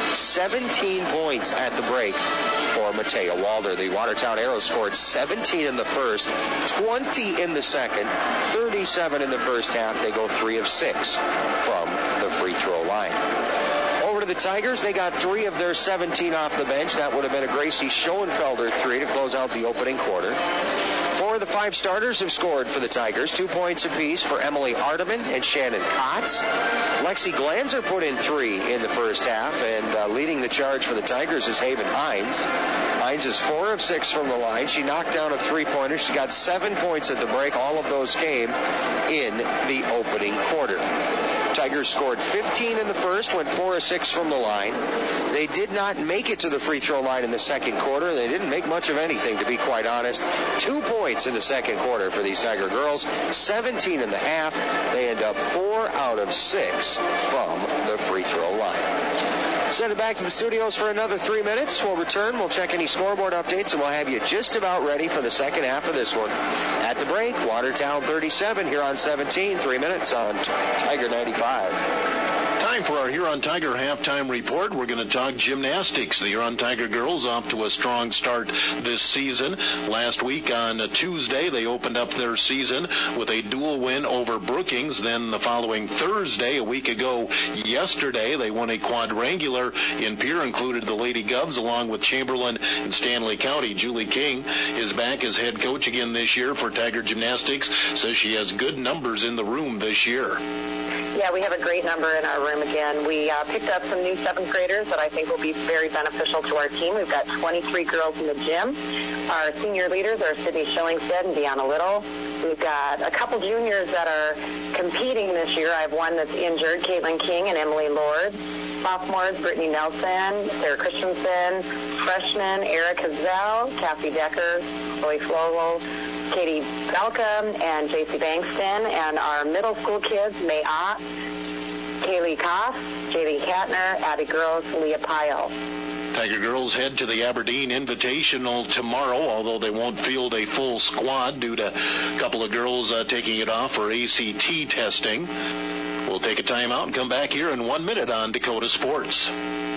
17 points at the break for Matea Walder. The Watertown Arrows scored 17 in the first, 20 in the second, 37 in the first half. They go 3 of 6 from the free throw line. Over to the Tigers, they got 3 of their 17 off the bench. That would have been a Gracie Schoenfelder 3 to close out the opening quarter. 4 of the 5 starters have scored for the Tigers, 2 points apiece for Emily Ardeman and Shannon Kotz. Lexi Glanzer put in 3 in the first half, and leading the charge for the Tigers is Haven Hines. Hines is 4 of 6 from the line. She knocked down a 3-pointer. She got 7 points at the break. All of those came in the opening quarter. Tigers scored 15 in the first, went 4 of 6 from the line. They did not make it to the free throw line in the second quarter. They didn't make much of anything, to be quite honest. 2 points in the second quarter for these Tiger girls, 17 in the half. They end up 4 out of 6 from the free throw line. Send it back to the studios for another 3 minutes. We'll return. We'll check any scoreboard updates, and we'll have you just about ready for the second half of this one. At the break, Watertown 37 here on 17. 3 minutes on Tiger 95. Time for our Huron Tiger halftime report. We're going to talk gymnastics. The Huron Tiger girls off to a strong start this season. Last week on Tuesday, they opened up their season with a dual win over Brookings. Then the following Thursday, a week ago yesterday, they won a quadrangular in Pierre, included the Lady Govs along with Chamberlain and Stanley County. Julie King is back as head coach again this year for Tiger Gymnastics. Says she has good numbers in the room this year. Yeah, we have a great number in our room again. We picked up some new 7th graders that I think will be very beneficial to our team. We've got 23 girls in the gym. Our senior leaders are Sydney Schillingstead and Deanna Little. We've got a couple juniors that are competing this year. I have one that's injured, Caitlin King and Emily Lord. Sophomores, Brittany Nelson, Sarah Christensen. Freshmen, Erica Zell, Cassie Decker, Chloe Flowell, Katie Belka, and J.C. Bankston. And our middle school kids, May Ott, Kaylee Koff, J.D. Katner, Abby Gross, Leah Pyle. Tiger girls head to the Aberdeen Invitational tomorrow, although they won't field a full squad due to a couple of girls taking it off for ACT testing. We'll take a timeout and come back here in 1 minute on Dakota Sports.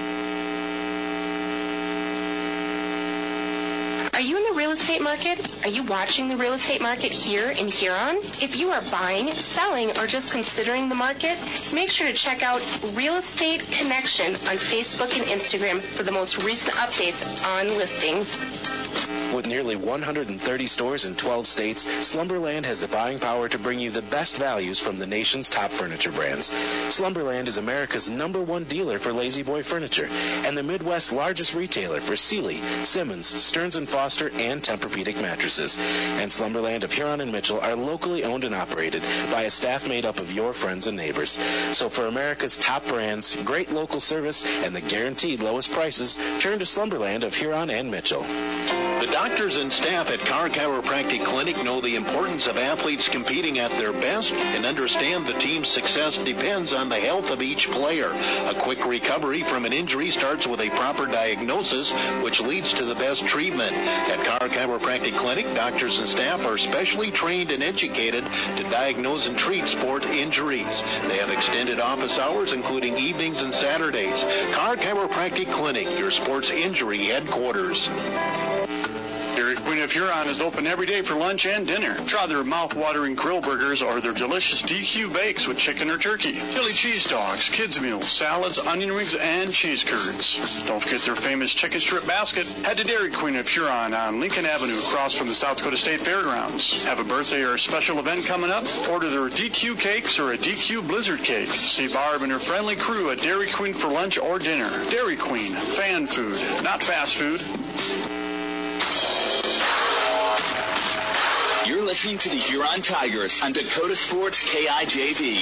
Are you in the real estate market? Are you watching the real estate market here in Huron? If you are buying, selling, or just considering the market, make sure to check out Real Estate Connection on Facebook and Instagram for the most recent updates on listings. With nearly 130 stores in 12 states, Slumberland has the buying power to bring you the best values from the nation's top furniture brands. Slumberland is America's #1 dealer for Lazy Boy furniture and the Midwest's largest retailer for Sealy, Simmons, Stearns & Foster, and Tempur-Pedic mattresses. And Slumberland of Huron and Mitchell are locally owned and operated by a staff made up of your friends and neighbors. So for America's top brands, great local service, and the guaranteed lowest prices, turn to Slumberland of Huron and Mitchell. The doctors and staff at Carr Chiropractic Clinic know the importance of athletes competing at their best and understand the team's success depends on the health of each player. A quick recovery from an injury starts with a proper diagnosis, which leads to the best treatment. At Carr Chiropractic Clinic, doctors and staff are specially trained and educated to diagnose and treat sport injuries. They have extended office hours, including evenings and Saturdays. Carr Chiropractic Clinic, your sports injury headquarters. Dairy Queen of Huron is open every day for lunch and dinner. Try their mouth-watering grill burgers or their delicious DQ bakes with chicken or turkey, chili cheese dogs, kids meals, salads, onion rings, and cheese curds. Don't forget their famous chicken strip basket. Head to Dairy Queen of Huron on Lincoln Avenue across from the South Dakota State Fairgrounds. Have a birthday or a special event coming up? Order their DQ cakes or a DQ Blizzard cake. See Barb and her friendly crew at Dairy Queen for lunch or dinner. Dairy Queen, fan food, not fast food. You're listening to the Huron Tigers on Dakota Sports KIJV.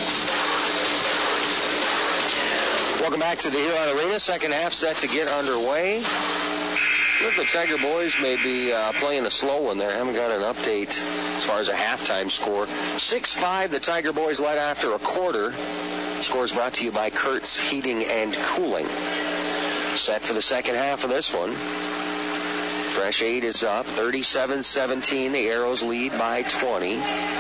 Welcome back to the Huron Arena. Second half set to get underway. The Tiger boys may be playing a slow one there. I haven't got an update as far as a halftime score. 6-5, the Tiger boys led after a quarter. Scores brought to you by Kurtz Heating and Cooling. Set for the second half of this one. Fresh 8 is up, 37-17. The Arrows lead by 20.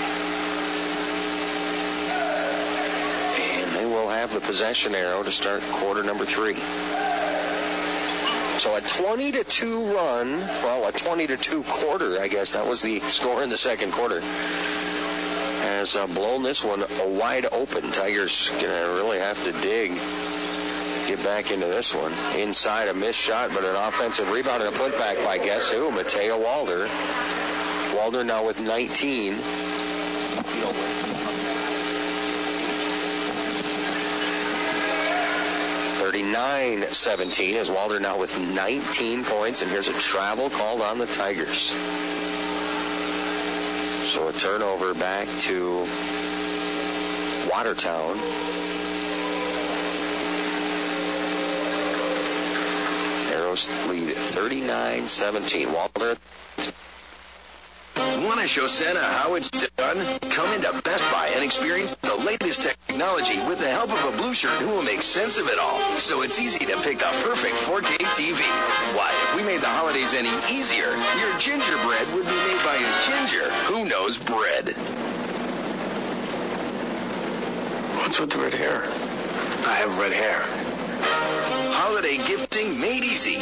And they will have the possession arrow to start quarter number 3. So a 20-2 run, well, a 20-2 quarter, I guess. That was the score in the second quarter. Has blown this one wide open. Tigers going to really have to dig. Get back into this one. Inside, a missed shot, but an offensive rebound and a putback by guess who? Mateo Walder. Walder now with 19. 39-17 as Walder now with 19 points, and here's a travel called on the Tigers. So a turnover back to Watertown. Arrows lead 39-17. Walter. Want to show Santa how it's done? Come into Best Buy and experience the latest technology with the help of a blue shirt who will make sense of it all. So it's easy to pick the perfect 4K TV. Why, if we made the holidays any easier, your gingerbread would be made by a ginger who knows bread. What's with the red hair? I have red hair. Holiday gifting made easy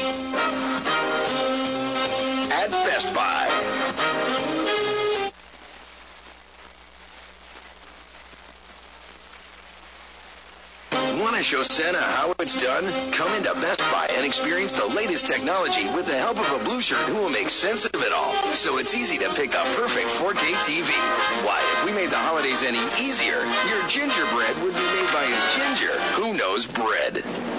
at Best Buy. Want to show Santa how it's done? Come into Best Buy and experience the latest technology with the help of a blue shirt who will make sense of it all. So it's easy to pick the perfect 4K TV. Why, if we made the holidays any easier, your gingerbread would be made by a ginger who knows bread.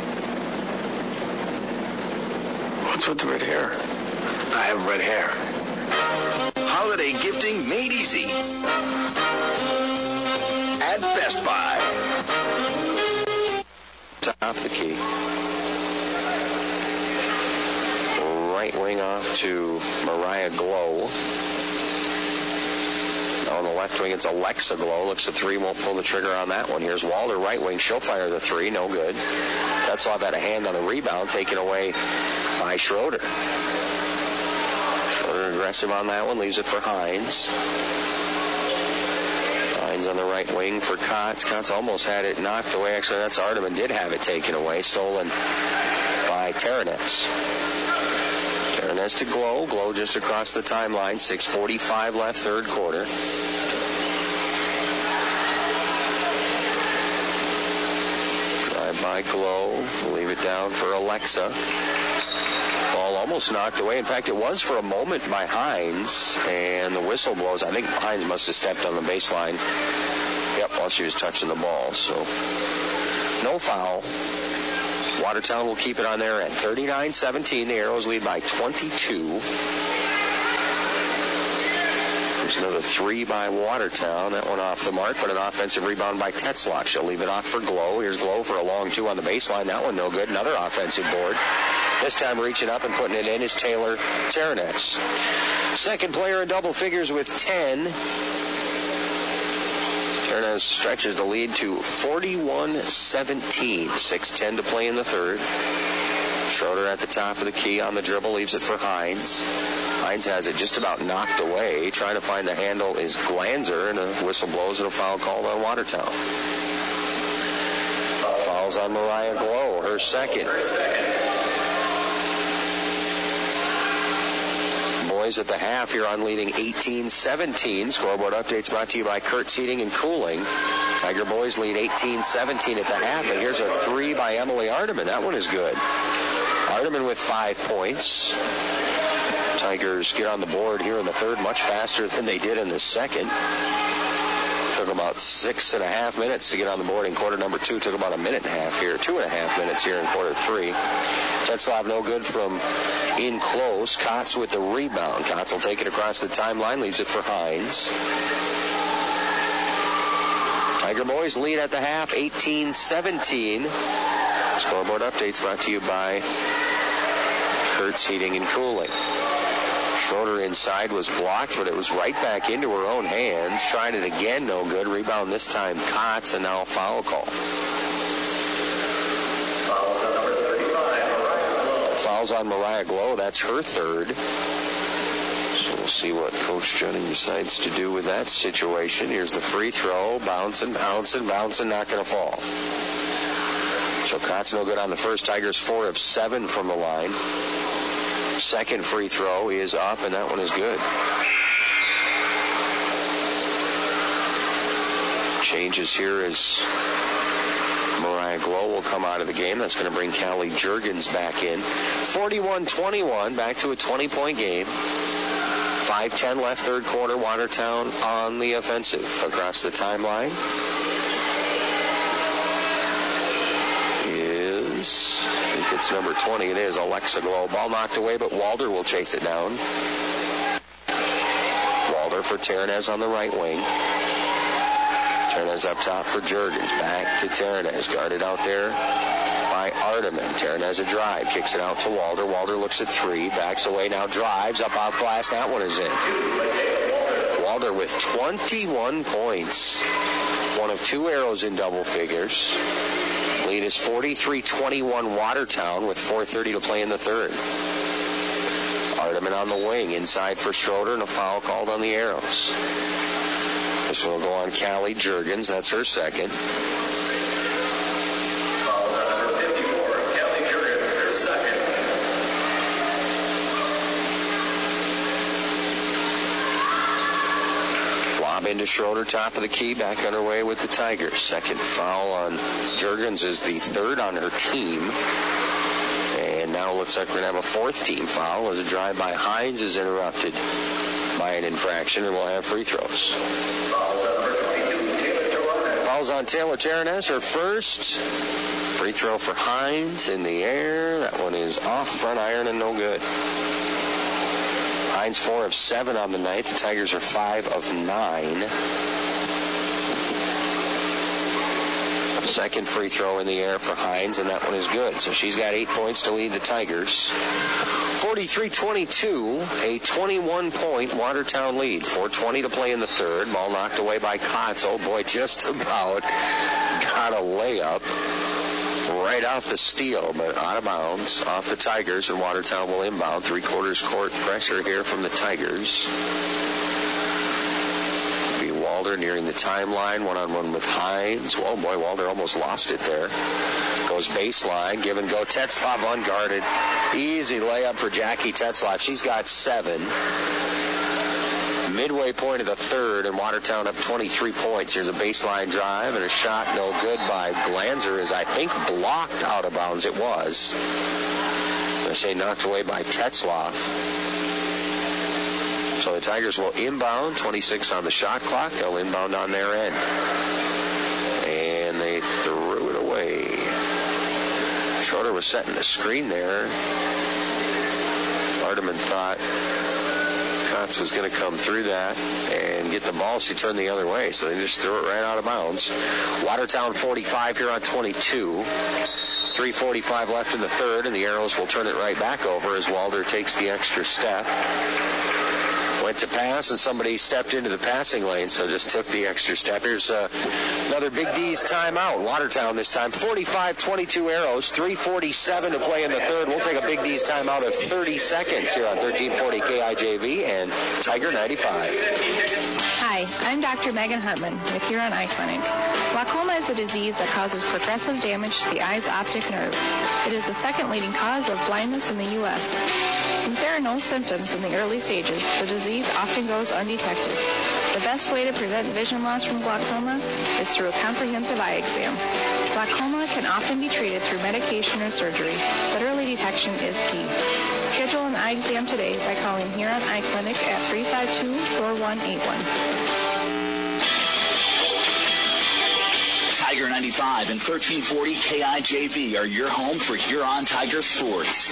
What's with the red hair? I have red hair. Holiday gifting made easy at Best Buy. Top of the key. Right wing off to Mariah Glow. On the left wing, it's Alexa Glow. Looks at three, won't pull the trigger on that one. Here's Walder, right wing. She'll fire the three, no good. Tetzlaff had a hand on the rebound, taken away by Schroeder. Schroeder aggressive on that one, leaves it for Hines. Hines on the right wing for Kotz. Kotz almost had it knocked away. Actually, that's Ardeman. Did have it taken away. Stolen by Taranes. Taranes to Glow. Glow just across the timeline. 6:45 left, third quarter. Drive by Glow. Leave it down for Alexa. Ball almost knocked away. In fact, it was for a moment by Hines, and the whistle blows. I think Hines must have stepped on the baseline. Yep, while she was touching the ball. So, no foul. Watertown will keep it on their end. 39-17. The Arrows lead by 22. There's another three by Watertown. That one off the mark, but an offensive rebound by Tetzlaff. She'll leave it off for Glow. Here's Glow for a long two on the baseline. That one no good. Another offensive board. This time reaching up and putting it in is Taylor Taranes. Second player in double figures with 10. Taranes stretches the lead to 41-17. 6:10 to play in the third. Schroeder at the top of the key on the dribble, leaves it for Hines. Hines has it just about knocked away. Trying to find the handle is Glanzer, and a whistle blows and a foul called on Watertown. Fouls on Mariah Glow, her second. Boys at the half here on leading 18-17. Scoreboard updates brought to you by Kurtz Heating and Cooling. Tiger boys lead 18-17 at the half, and here's a three by Emily Ardeman. That one is good. Ardeman with 5 points. Tigers get on the board here in the third much faster than they did in the second. Took about 6.5 minutes to get on the board in quarter number two. Took about a minute and a half here. 2.5 minutes here in quarter three. Tetzlaff no good from in close. Kotz with the rebound. Kotz will take it across the timeline. Leaves it for Hines. Tiger boys lead at the half, 18-17. Scoreboard updates brought to you by Kurtz Heating and Cooling. Schroeder inside was blocked, but it was right back into her own hands. Tried it again, no good. Rebound this time, Kotz, and now a foul call. Fouls on number 35, Mariah Glow. Fouls on Mariah Glow. That's her third. So we'll see what Coach Jennings decides to do with that situation. Here's the free throw. Bouncing, not going to fall. So Kotz no good on the first. Tigers 4 of 7 from the line. Second free throw is up, and that one is good. Changes here as Mariah Glow will come out of the game. That's going to bring Callie Juergens back in. 41-21, back to a 20-point game. 5:10 left, third quarter. Watertown on the offensive. Across the timeline is, I think it's number 20. It is Alexa Glow. Ball knocked away, but Walder will chase it down. Walder for Taranes on the right wing. Taranes up top for Juergens. Back to Taranes. Guarded out there by Ardeman. Taranes a drive. Kicks it out to Walder. Walder looks at three. Backs away now. Drives. Up out glass. That one is in. Walder with 21 points. One of two Arrows in double figures. Lead is 43-21 Watertown with 4:30 to play in the third. Ardeman on the wing. Inside for Schroeder, and a foul called on the Arrows. This one will go on Callie Juergens. That's her second. Lob into Schroeder, top of the key, back underway with the Tigers. Second foul on Juergens is the third on her team. And now it looks like we're going to have a fourth team foul as a drive by Hines is interrupted by an infraction, and we'll have free throws. Fouls on Taylor Terranez, her first. Free throw for Hines in the air. That one is off front iron and no good. Hines 4 of 7 on the night. The Tigers are 5 of 9. Second free throw in the air for Hines, and that one is good. So she's got 8 points to lead the Tigers. 43-22, a 21-point Watertown lead. 4:20 to play in the third. Ball knocked away by Kotz. Oh, boy, just about got a layup right off the steal, but out of bounds, off the Tigers, and Watertown will inbound. Three-quarters court pressure here from the Tigers. Walder nearing the timeline, one-on-one with Hines. Oh, boy, Walder almost lost it there. Goes baseline, give and go. Tetzlaff unguarded. Easy layup for Jackie Tetzlaff. She's got 7. Midway point of the third, and Watertown up 23 points. Here's a baseline drive, and a shot no good by Glanzer is, I think, blocked out of bounds. It was. I say knocked away by Tetzlaff. So the Tigers will inbound, 26 on the shot clock. They'll inbound on their end. And they threw it away. Schroeder was setting the screen there. Vardaman thought Kotz was going to come through that and get the ball. She turned the other way, so they just threw it right out of bounds. Watertown 45 here on 22. 3:45 left in the third, and the Arrows will turn it right back over as Walder takes the extra step. Went to pass, and somebody stepped into the passing lane, so just took the extra step. Here's another Big D's timeout. Watertown this time. 45-22 Arrows. 3:47 to play in the third. We'll take a Big D's timeout of 30 seconds here on 1340 KIJV and Tiger 95. Hi, I'm Dr. Megan Hartman with Huron Eye Clinic. Glaucoma is a disease that causes progressive damage to the eye's optic nerve. It is the second leading cause of blindness in the U.S. Since there are no symptoms in the early stages, the disease often goes undetected. The best way to prevent vision loss from glaucoma is through a comprehensive eye exam. Glaucoma can often be treated through medication or surgery, but early detection is key. Schedule an eye exam today by calling Huron Eye Clinic at 352-4181. Tiger 95 and 1340 KIJV are your home for Huron Tiger sports.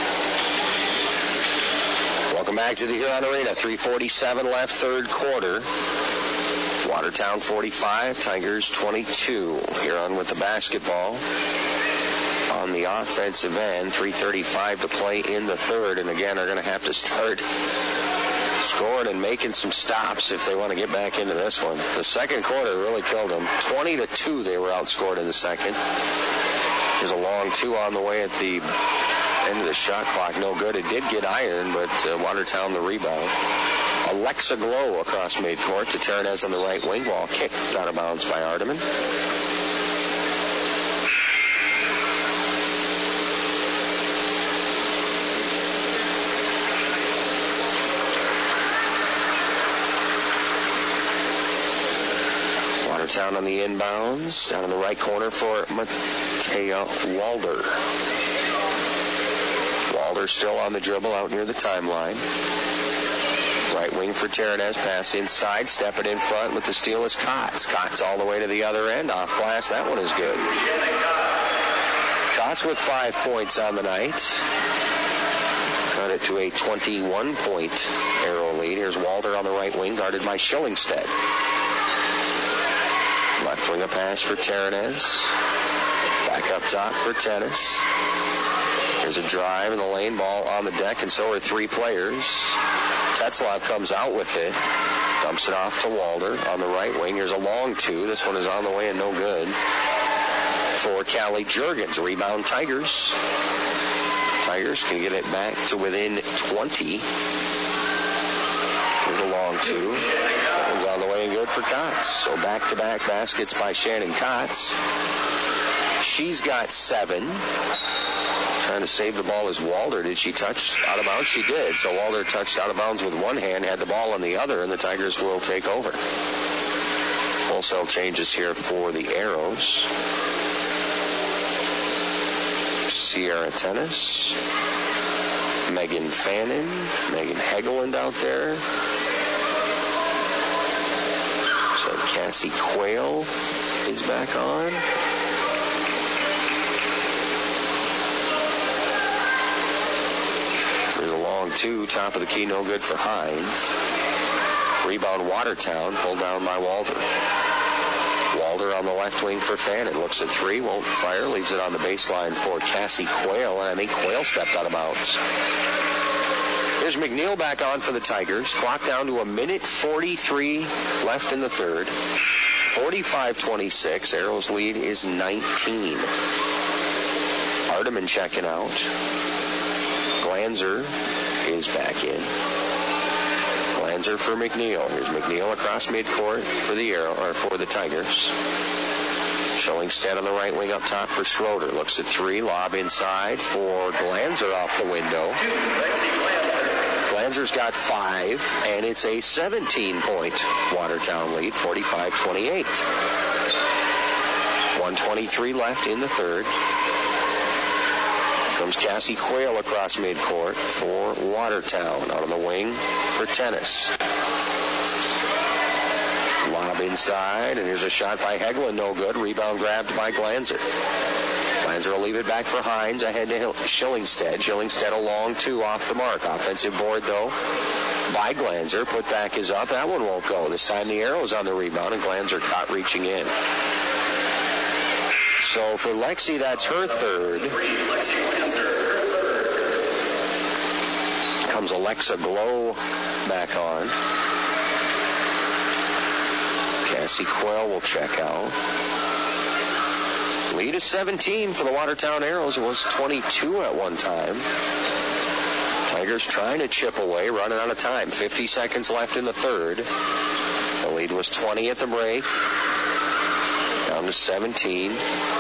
Welcome back to the Huron Arena. 3:47 left, third quarter. Watertown 45, Tigers 22. Huron with the basketball on the offensive end. 3:35 to play in the third, and again are going to have to start scoring and making some stops if they want to get back into this one. The second quarter really killed them. 20-2 they were outscored in the second. There's a long two on the way at the end of the shot clock. No good. It did get iron, but Watertown the rebound. Alexa Glow across midcourt to Terranez on the right wing. Ball kicked out of bounds by Ardeman. Watertown on the inbounds. Down in the right corner for Matea Walder. Walder still on the dribble out near the timeline. Right wing for Terranez. Pass inside. Step it in front with the steal is Kotz. Kotz all the way to the other end. Off glass. That one is good. Kotz with 5 points on the night. Cut it to a 21-point Arrow lead. Here's Walder on the right wing, guarded by Schillingstead. Left wing a pass for Terranez. Back up top for Tennis. There's a drive in the lane, ball on the deck, and so are 3 players. Tetzlaff comes out with it. Dumps it off to Walder on the right wing. Here's a long two. This one is on the way and no good. For Callie Juergens. Rebound Tigers. Tigers can get it back to within 20. Here's a long two. That one's on the way and good for Kotz. So back-to-back baskets by Shannon Kotz. She's got 7. Trying to save the ball is Walder. Did she touch out of bounds? She did. So Walder touched out of bounds with one hand, had the ball in the other, and the Tigers will take over. Wholesale changes here for the Arrows. Sierra Tennis. Megan Fannin. Megan Hegeland out there. So Cassie Quayle is back on. There's a long 2, top of the key, no good for Hines. Rebound Watertown, pulled down by Walder. Walder on the left wing for Fannin. Looks at 3, won't fire, leaves it on the baseline for Cassie Quayle, and I think Quayle stepped out of bounds. There's McNeil back on for the Tigers. Clock down to 1:43 left in the third. 45-26. Arrows lead is 19. Hardiman checking out. Glanzer is back in. Glanzer for McNeil. Here's McNeil across midcourt for the Tigers. Schillingstead on the right wing up top for Schroeder. Looks at 3, lob inside for Glanzer off the window. Glanzer's got 5, and it's a 17-point Watertown lead, 45-28. 1:23 left in the third. Comes Cassie Quayle across midcourt for Watertown. Out on the wing for Tennis. Lob inside, and here's a shot by Hegeland, no good. Rebound grabbed by Glanzer. Glanzer will leave it back for Hines, ahead to Schillingstead. Schillingstead a long 2 off the mark. Offensive board, though, by Glanzer. Put back is up. That one won't go. This time the Arrows on the rebound, and Glanzer caught reaching in. So for Lexi, that's her third. Comes Alexa Glow back on. Cassie Quayle will check out. Lead is 17 for the Watertown Arrows. It was 22 at one time. Tigers trying to chip away, running out of time. 50 seconds left in the third. The lead was 20 at the break. Down to 17.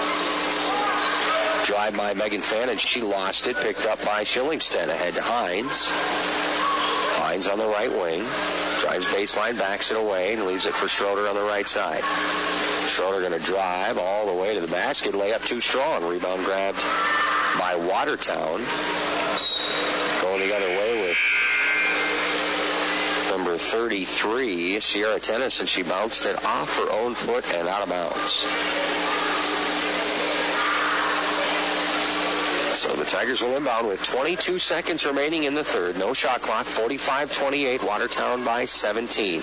Drive by Megan Fannin. She lost it. Picked up by Schillingstead. Ahead to Hines. Hines on the right wing. Drives baseline, backs it away, and leaves it for Schroeder on the right side. Schroeder going to drive all the way to the basket. Layup too strong. Rebound grabbed by Watertown. Going the other way with number 33, Sierra Tennis, and she bounced it off her own foot and out of bounds. So the Tigers will inbound with 22 seconds remaining in the third. No shot clock. 45-28. Watertown by 17.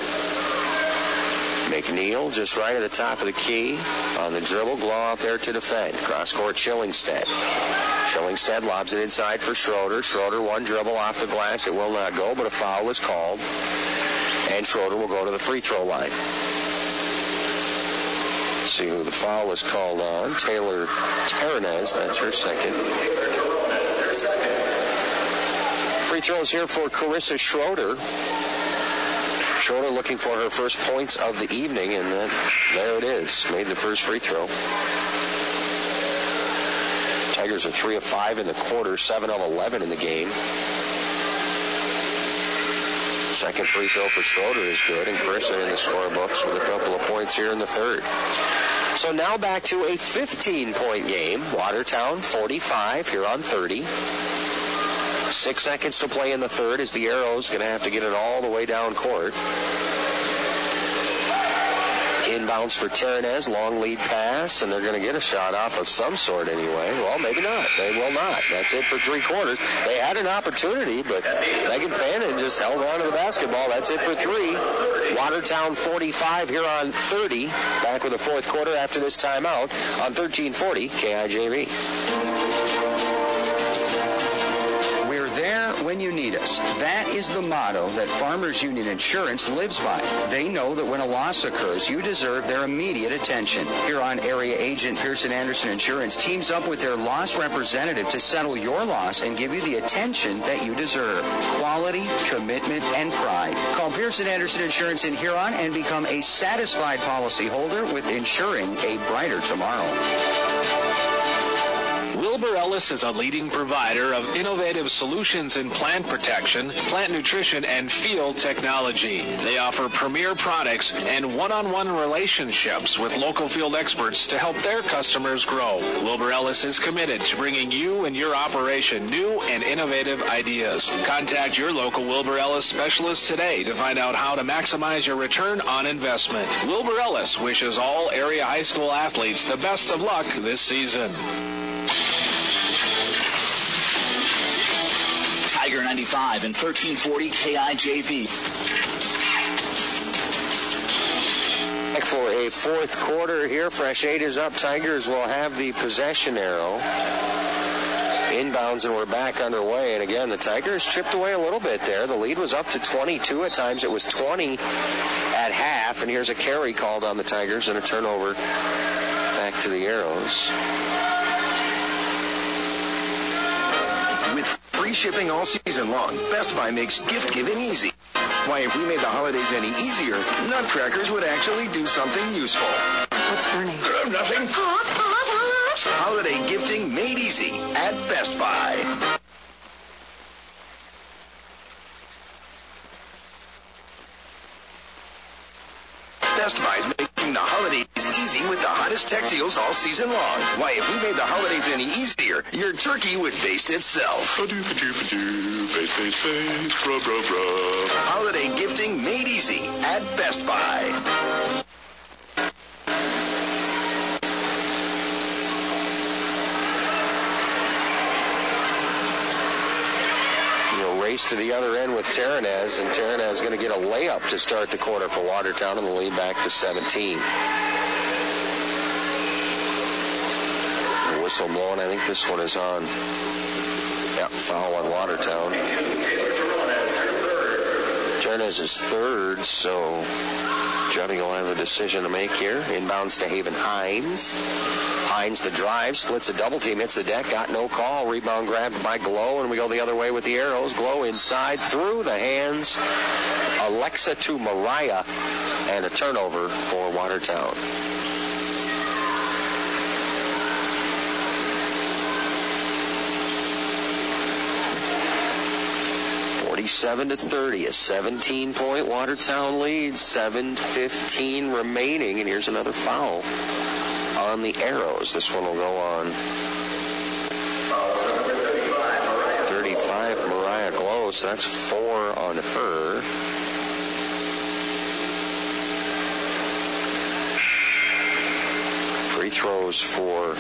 McNeil just right at the top of the key on the dribble. Glow out there to defend. Cross court Schillingstead. Schillingstead lobs it inside for Schroeder. Schroeder one dribble off the glass. It will not go, but a foul is called. And Schroeder will go to the free throw line. See who the foul is called on. Taylor Terranez, that's her second. Free throws here for Carissa Schroeder. Schroeder looking for her first points of the evening, and there it is. Made the first free throw. Tigers are 3 of 5 in the quarter, 7 of 11 in the game. Second free throw for Schroeder is good, and Carissa in the scorebooks with a couple of points here in the third. So now back to a 15-point game. Watertown 45, Huron 30. 6 seconds to play in the third as the Arrows going to have to get it all the way down court. Inbounds for Terranez, long lead pass, and they're going to get a shot off of some sort anyway. Well, maybe not. They will not. That's it for 3 quarters. They had an opportunity, but Megan Fannin just held on to the basketball. That's it for 3. Watertown 45, Huron 30. Back with the fourth quarter after this timeout on 1340 KIJV. There when you need us. That is the motto that Farmers Union Insurance lives by. They know that when a loss occurs, you deserve their immediate attention. Huron area agent Pearson Anderson Insurance teams up with their loss representative to settle your loss and give you the attention that you deserve. Quality, commitment, and pride. Call Pearson Anderson Insurance in Huron and become a satisfied policyholder with insuring a brighter tomorrow. Wilbur Ellis is a leading provider of innovative solutions in plant protection, plant nutrition, and field technology. They offer premier products and one-on-one relationships with local field experts to help their customers grow. Wilbur Ellis is committed to bringing you and your operation new and innovative ideas. Contact your local Wilbur Ellis specialist today to find out how to maximize your return on investment. Wilbur Ellis wishes all area high school athletes the best of luck this season. Tiger 95 and 1340 KIJV. Back for a fourth quarter here. Fresh 8 is up. Tigers will have the possession arrow. Inbounds, and we're back underway. And again, the Tigers chipped away a little bit there. The lead was up to 22 at times. It was 20 at half. And here's a carry called on the Tigers and a turnover back to the Arrows. With free shipping all season long, Best Buy makes gift giving easy. Why, if we made the holidays any easier, Nutcrackers would actually do something useful. What's burning? Nothing. Holiday gifting made easy at Best Buy. Best Buy's making the holidays easy with the hottest tech deals all season long. Why, if we made the holidays any easier, your turkey would baste itself. Face, rub, rub, rub. Holiday gifting made easy at Best Buy. Race to the other end with Terranez, and Terranez going to get a layup to start the quarter for Watertown, and the lead back to 17. The whistle blowing. I think this one is on. Yep, foul on Watertown. Terranez is third, so Jeving will have a decision to make here. Inbounds to Haven Hines. Hines the drive, splits a double team, hits the deck, got no call. Rebound grabbed by Glow, and we go the other way with the Arrows. Glow inside, through the hands. Alexa to Mariah, and a turnover for Watertown. to 30, a 17-point Watertown lead, 7:15 remaining, and here's another foul on the Arrows. This one will go on 35, Mariah Glow, so that's 4 on her. Free throws for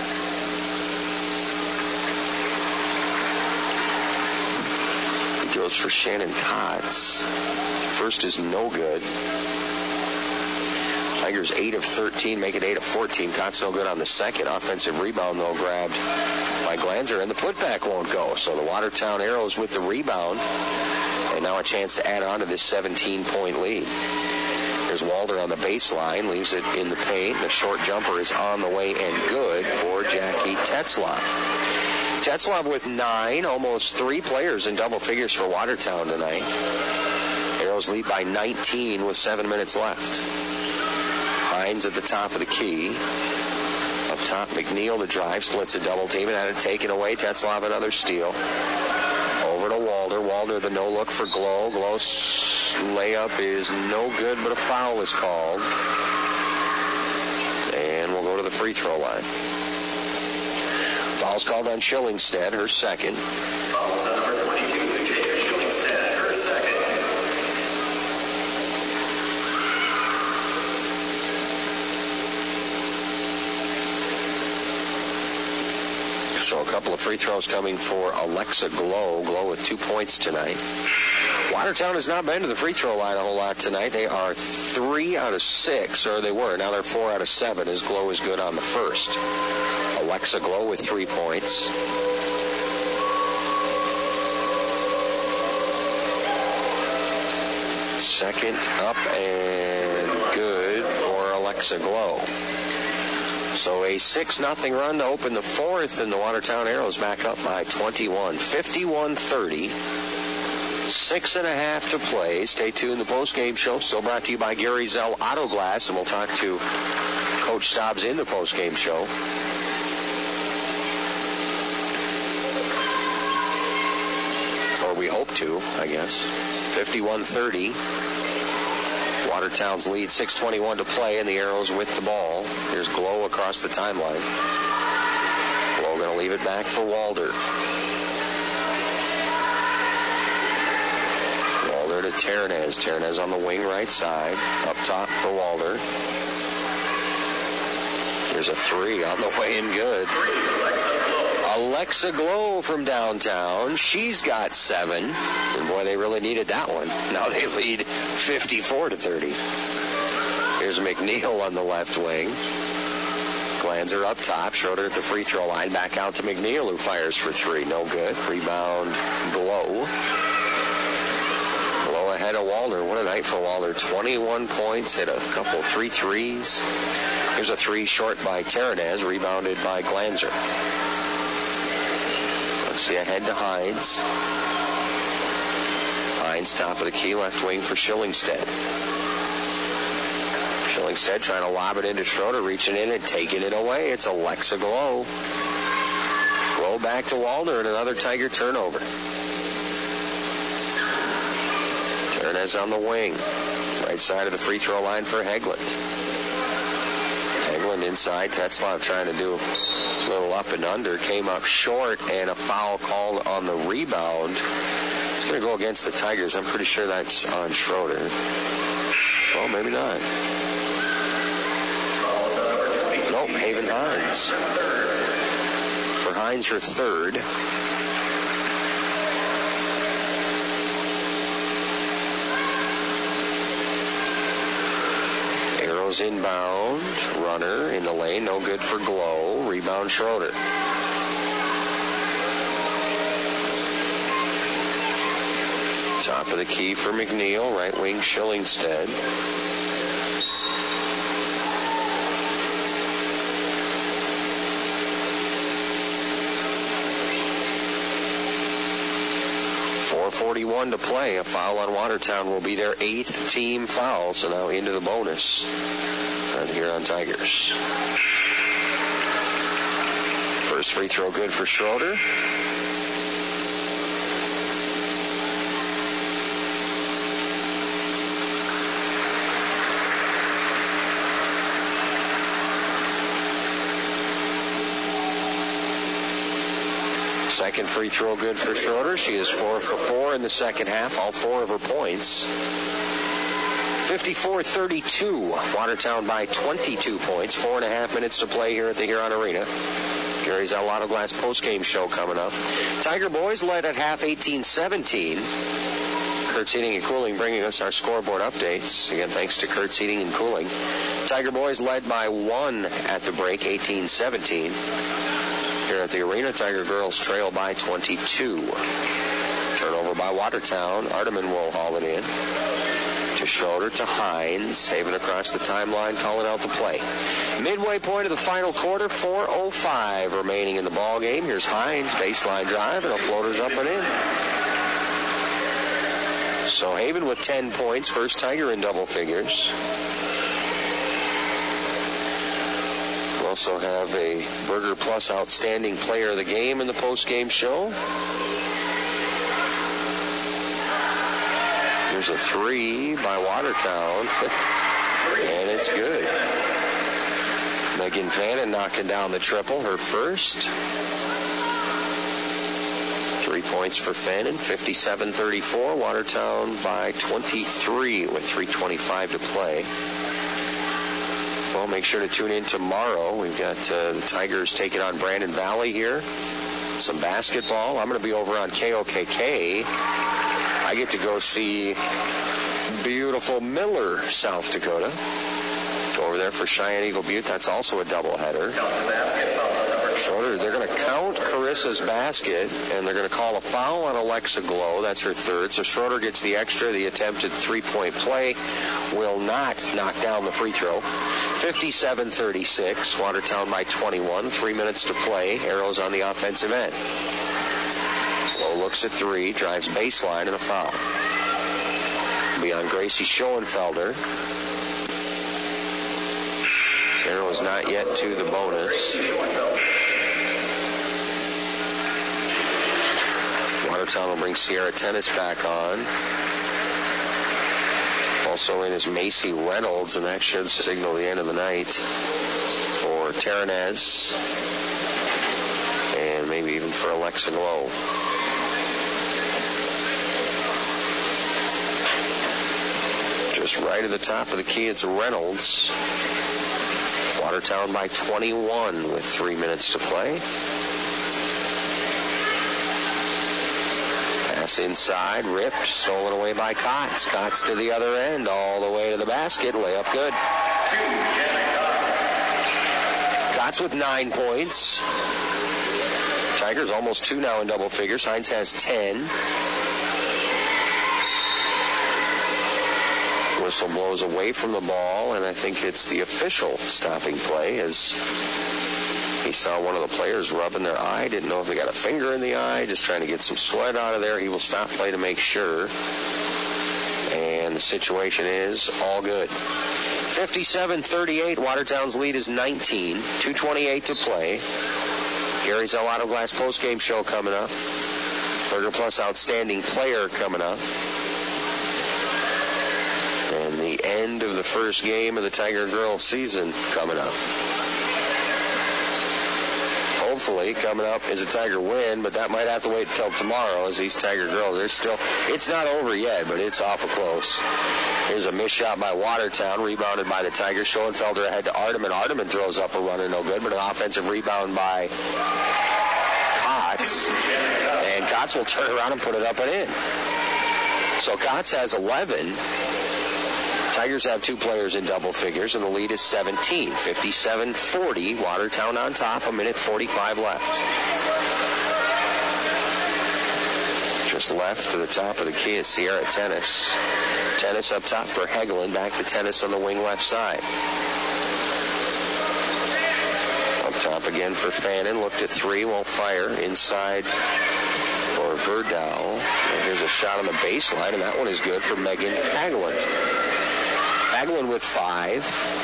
Shannon Kotz. First is no good. Tigers 8 of 13, make it 8 of 14. Kotz no good on the second. Offensive rebound, though, grabbed by Glanzer, and the putback won't go. So the Watertown Arrows with the rebound, and now a chance to add on to this 17-point lead. There's Walder on the baseline, leaves it in the paint. The short jumper is on the way and good for Jackie Tetzlaff. Tetzlaff with 9, almost 3 players in double figures for Watertown tonight. Arrows lead by 19 with 7 minutes left. Hines at the top of the key. Up top, McNeil the drive, splits a double team and had it taken away. Tetzlaff another steal. Over to Walder. Walder the no look for Glow. Glow's layup is no good, but a foul is called. And we'll go to the free throw line. Foul's called on Schillingstead, her second. Fouls on number 22, Jada Schillingstead, her second. So a couple of free throws coming for Alexa Glow. Glow with 2 points tonight. Watertown has not been to the free throw line a whole lot tonight. They are 3 out of 6, or they were. Now they're 4 out of 7 as Glow is good on the first. Alexa Glow with 3 points. Second up and good for Alexa Glow. So a 6-0 run to open the fourth, and the Watertown Arrows back up by 21. 51-30. 6.5 to play. Stay tuned. The post-game show still brought to you by Gary Zell Auto Glass, and we'll talk to Coach Stobbs in the post-game show. 32, I guess. 51-30. Watertown's lead, 6:21 to play, and the Arrows with the ball. Here's Glow across the timeline. Glow going to leave it back for Walder. Walder to Terranez. Terranez on the wing right side. Up top for Walder. There's a three on the way in good. Alexa Glow from downtown. She's got 7. And boy, they really needed that one. Now they lead 54-30. Here's McNeil on the left wing. Glanzer up top. Schroeder at the free throw line. Back out to McNeil, who fires for 3. No good. Rebound Glow. Glow ahead of Walder. What a night for Walder. 21 points. Hit a couple 3 threes. Here's a 3 short by Terranez. Rebounded by Glanzer. Let's see, ahead to Hines. Hines top of the key, left wing for Schillingstead. Schillingstead trying to lob it into Schroeder, reaching in and taking it away. It's Alexa Glow. Glow back to Walder and another Tiger turnover. Terranez on the wing. Right side of the free throw line for Hegland. Hegland inside. Tetzlaff trying to do a little up and under. Came up short, and a foul called on the rebound. It's going to go against the Tigers. I'm pretty sure that's on Schroeder. Well, maybe not. Nope, Haven Hines. For Hines, her third. Arrows inbound. Runner in the lane. No good for Glow. Rebound Schroeder. Top of the key for McNeil. Right wing Schillingstead. .41 to play. A foul on Watertown will be their 8th team foul. So now into the bonus on the Huron Tigers. First free throw good for Schroeder. Second free throw good for Schroeder. She is 4 for 4 in the second half, all 4 of her points. 54-32. Watertown by 22 points. 4.5 minutes to play here at the Huron Arena. Gary's Auto Glass postgame show coming up. Tiger boys led at half 18-17. Kurtz Heating and Cooling bringing us our scoreboard updates. Again, thanks to Kurtz Heating and Cooling. Tiger boys led by 1 at the break, 18-17. Here at the arena, Tiger girls trail by 22. Turnover by Watertown. Arteman will haul it in. To Schroeder, to Hines. Haven across the timeline, calling out the play. Midway point of the final quarter, 4:05 remaining in the ball game. Here's Hines, baseline drive, and a floater's up and in. So Haven with 10 points, first Tiger in double figures. Also have a Burger Plus Outstanding Player of the Game in the post-game show. There's a 3 by Watertown, and it's good. Megan Fannin knocking down the triple, her first. 3 points for Fannin, 57-34. Watertown by 23 with 3:25 to play. Well, make sure to tune in tomorrow. We've got the Tigers taking on Brandon Valley here. Some basketball. I'm going to be over on KOKK. I get to go see beautiful Miller, South Dakota. Go over there for Cheyenne Eagle Butte. That's also a doubleheader. Schroeder, they're going to count Carissa's basket, and they're going to call a foul on Alexa Glow. That's her third. So Schroeder gets the extra. The attempted three-point play will not knock down the free throw. 57-36. Watertown by 21. 3 minutes to play. Arrows on the offensive end. Glow looks at 3, drives baseline, and a foul. Be on Gracie Schoenfelder. Arrows not yet to the bonus. Watertown will bring Sierra Tennis back on. Also in is Macy Reynolds, and that should signal the end of the night for Terranez and maybe even for Alexa Glow. Just right at the top of the key, it's Reynolds. Watertown by 21 with 3 minutes to play. Pass inside, ripped, stolen away by Kotz. Kotz to the other end, all the way to the basket. Layup good. Kotz with 9 points. Tigers almost 2 now in double figures. Hines has 10. Whistle blows away from the ball, and I think it's the official stopping play as he saw one of the players rubbing their eye. Didn't know if they got a finger in the eye, just trying to get some sweat out of there. He will stop play to make sure. And the situation is all good. 57-38. Watertown's lead is 19. 2:28 to play. Gary's El Auto Glass postgame show coming up. Burger Plus Outstanding Player coming up. And the end of the first game of the Tiger Girls season coming up. Hopefully, coming up is a Tiger win, but that might have to wait until tomorrow as these Tiger Girls, it's not over yet, but it's awful close. Here's a missed shot by Watertown, rebounded by the Tigers. Schoenfelder ahead to Ardeman. Ardeman throws up a runner, no good, but an offensive rebound by Kotz. And Kotz will turn around and put it up and in. So Kotz has 11. Tigers have 2 players in double figures, and the lead is 17. 57-40. Watertown on top. 1:45 left. Just left to the top of the key is Sierra Tennis. Tennis up top for Hegelin. Back to Tennis on the wing left side. Up top again for Fannin. Looked at 3. Won't fire. Inside for Verdal. And here's a shot on the baseline, and that one is good for Megan Hagelin. Hagelin with 5.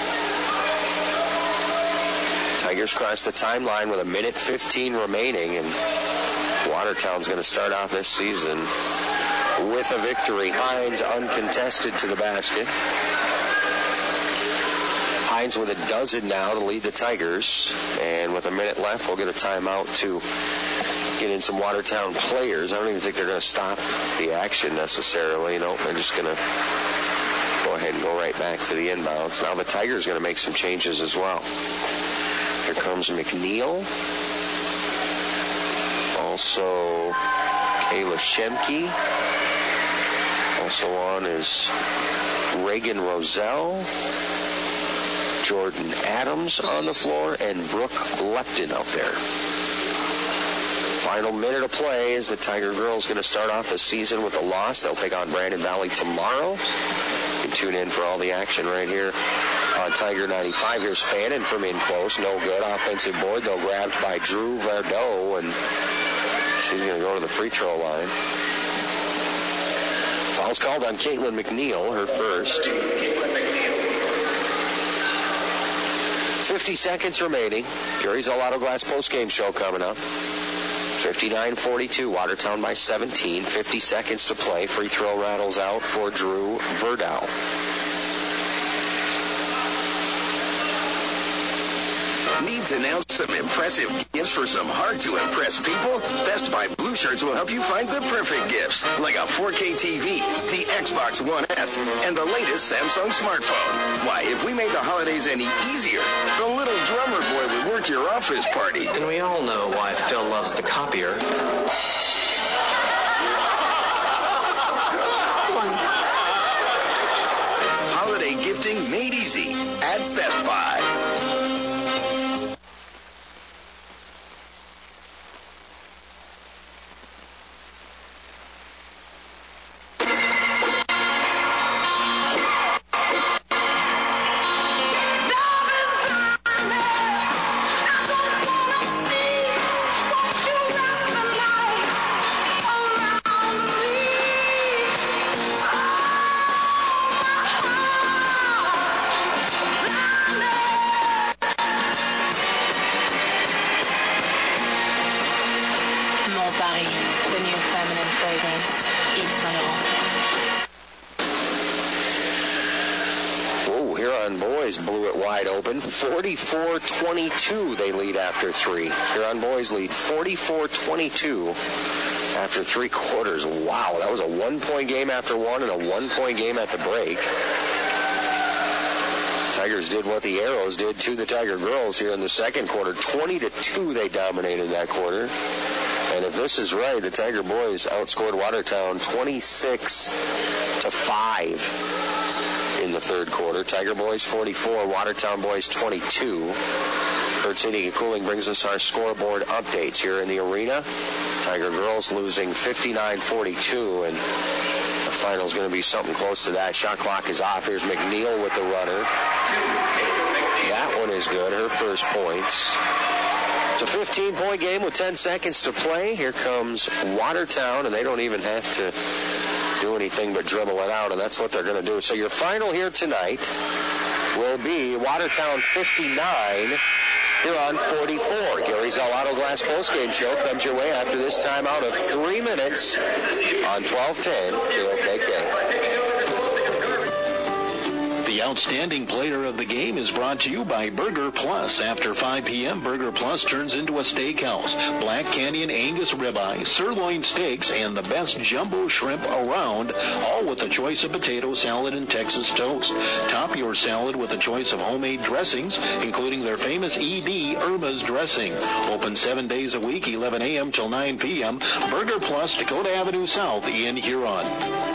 Tigers cross the timeline with 1:15 remaining, and Watertown's going to start off this season with a victory. Hines uncontested to the basket. Hines with a dozen now to lead the Tigers, and with a minute left, we'll get a timeout to get in some Watertown players. I don't even think they're going to stop the action necessarily. No, they're just going to go ahead and go right back to the inbounds. Now the Tigers are going to make some changes as well. Here comes McNeil. Also Kayla Shemke. Also on is Reagan Roselle. Jordan Adams on the floor, and Brooke Lepton out there. Final minute of play as the Tiger Girls going to start off the season with a loss. They'll take on Brandon Valley tomorrow. You can tune in for all the action right here on Tiger 95. Here's Fannin from in close. No good. Offensive board, though, grabbed by Drew Verdot, and she's going to go to the free throw line. Foul's called on Caitlin McNeil, her first. 50 seconds remaining. Gary's El Auto Glass postgame show coming up. 59-42, Watertown by 17. 50 seconds to play. Free throw rattles out for Drew Verdal. Need to nail some impressive gifts for some hard-to-impress people? Best Buy Blue Shirts will help you find the perfect gifts, like a 4K TV, the Xbox One S, and the latest Samsung smartphone. Why, if we made the holidays any easier, the little drummer boy would work your office party. And we all know why Phil loves the copier. Holiday gifting made easy at Best Buy. points each side of the ball. Whoa, Huron boys blew it wide open. 44-22 they lead after three. Huron boys lead 44-22 after three quarters. Wow, that was a 1-point game after one and a 1-point game at the break. Tigers did what the Arrows did to the Tiger girls here in the second quarter. 20-2 they dominated that quarter. And if this is right, the Tiger boys outscored Watertown 26-5 in the third quarter. Tiger boys 44, Watertown boys 22. Kurt's Heating and Cooling brings us our scoreboard updates here in the arena. Tiger girls losing 59-42, and the final's going to be something close to that. Shot clock is off. Here's McNeil with the runner. That one is good. Her first points. It's a 15-point game with 10 seconds to play. Here comes Watertown, and they don't even have to do anything but dribble it out, and that's what they're going to do. So your final here tonight will be Watertown 59, Huron 44. Gary Zell Auto Glass postgame show comes your way after this timeout of 3 minutes on 1210 KOKK. The outstanding player of the game is brought to you by Burger Plus. After 5 p.m., Burger Plus turns into a steakhouse. Black Canyon Angus ribeye, sirloin steaks, and the best jumbo shrimp around, all with a choice of potato salad and Texas toast. Top your salad with a choice of homemade dressings, including their famous ED Irma's dressing. Open 7 days a week, 11 a.m. till 9 p.m. Burger Plus, Dakota Avenue South in Huron.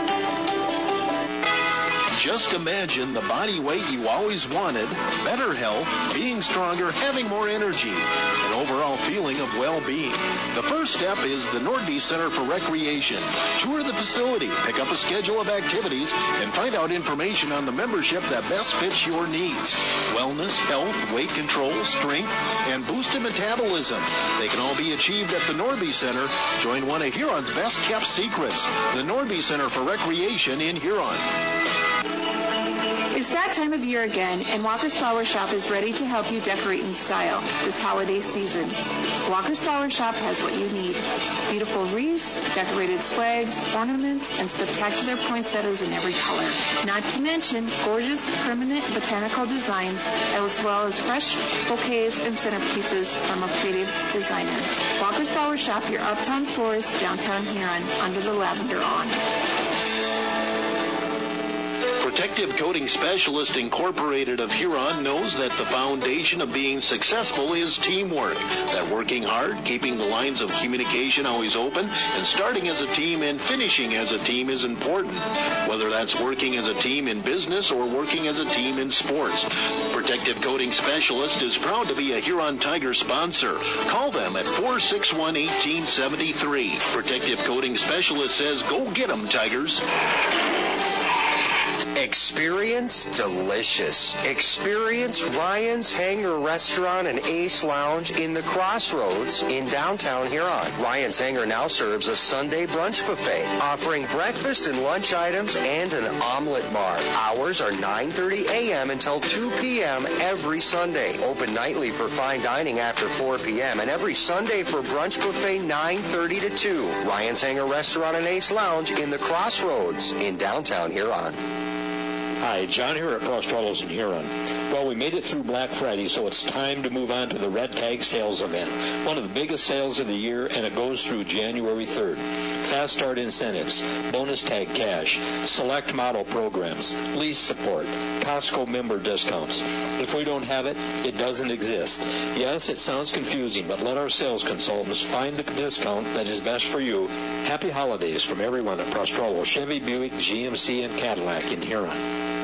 Just imagine the body weight you always wanted, better health, being stronger, having more energy, an overall feeling of well-being. The first step is the Nordby Center for Recreation. Tour the facility, pick up a schedule of activities, and find out information on the membership that best fits your needs. Wellness, health, weight control, strength, and boosted metabolism. They can all be achieved at the Nordby Center. Join one of Huron's best-kept secrets, the Nordby Center for Recreation in Huron. It's that time of year again, and Walker's Flower Shop is ready to help you decorate in style this holiday season. Walker's Flower Shop has what you need. Beautiful wreaths, decorated swags, ornaments, and spectacular poinsettias in every color. Not to mention gorgeous permanent botanical designs, as well as fresh bouquets and centerpieces from our creative designers. Walker's Flower Shop, your uptown florist, downtown Huron, under the lavender awning. Protective Coating Specialist Incorporated of Huron knows that the foundation of being successful is teamwork. That working hard, keeping the lines of communication always open, and starting as a team and finishing as a team is important. Whether that's working as a team in business or working as a team in sports. Protective Coating Specialist is proud to be a Huron Tiger sponsor. Call them at 461-1873. Protective Coating Specialist says, go get 'em, Tigers. Experience delicious. Experience Ryan's Hangar Restaurant and Ace Lounge in the Crossroads in downtown Huron. Ryan's Hangar now serves a Sunday brunch buffet, offering breakfast and lunch items and an omelet bar. Hours are 9:30 a.m. until 2 p.m. every Sunday. Open nightly for fine dining after 4 p.m. and every Sunday for brunch buffet 9:30 to 2. Ryan's Hangar Restaurant and Ace Lounge in the Crossroads in downtown Huron. Hi, John here at Prostrello's in Huron. Well, we made it through Black Friday, so it's time to move on to the Red Tag Sales Event, one of the biggest sales of the year, and it goes through January 3rd. Fast start incentives, bonus tag cash, select model programs, lease support, Costco member discounts. If we don't have it, it doesn't exist. Yes, it sounds confusing, but let our sales consultants find the discount that is best for you. Happy holidays from everyone at Prostrello, Chevy, Buick, GMC, and Cadillac in Huron.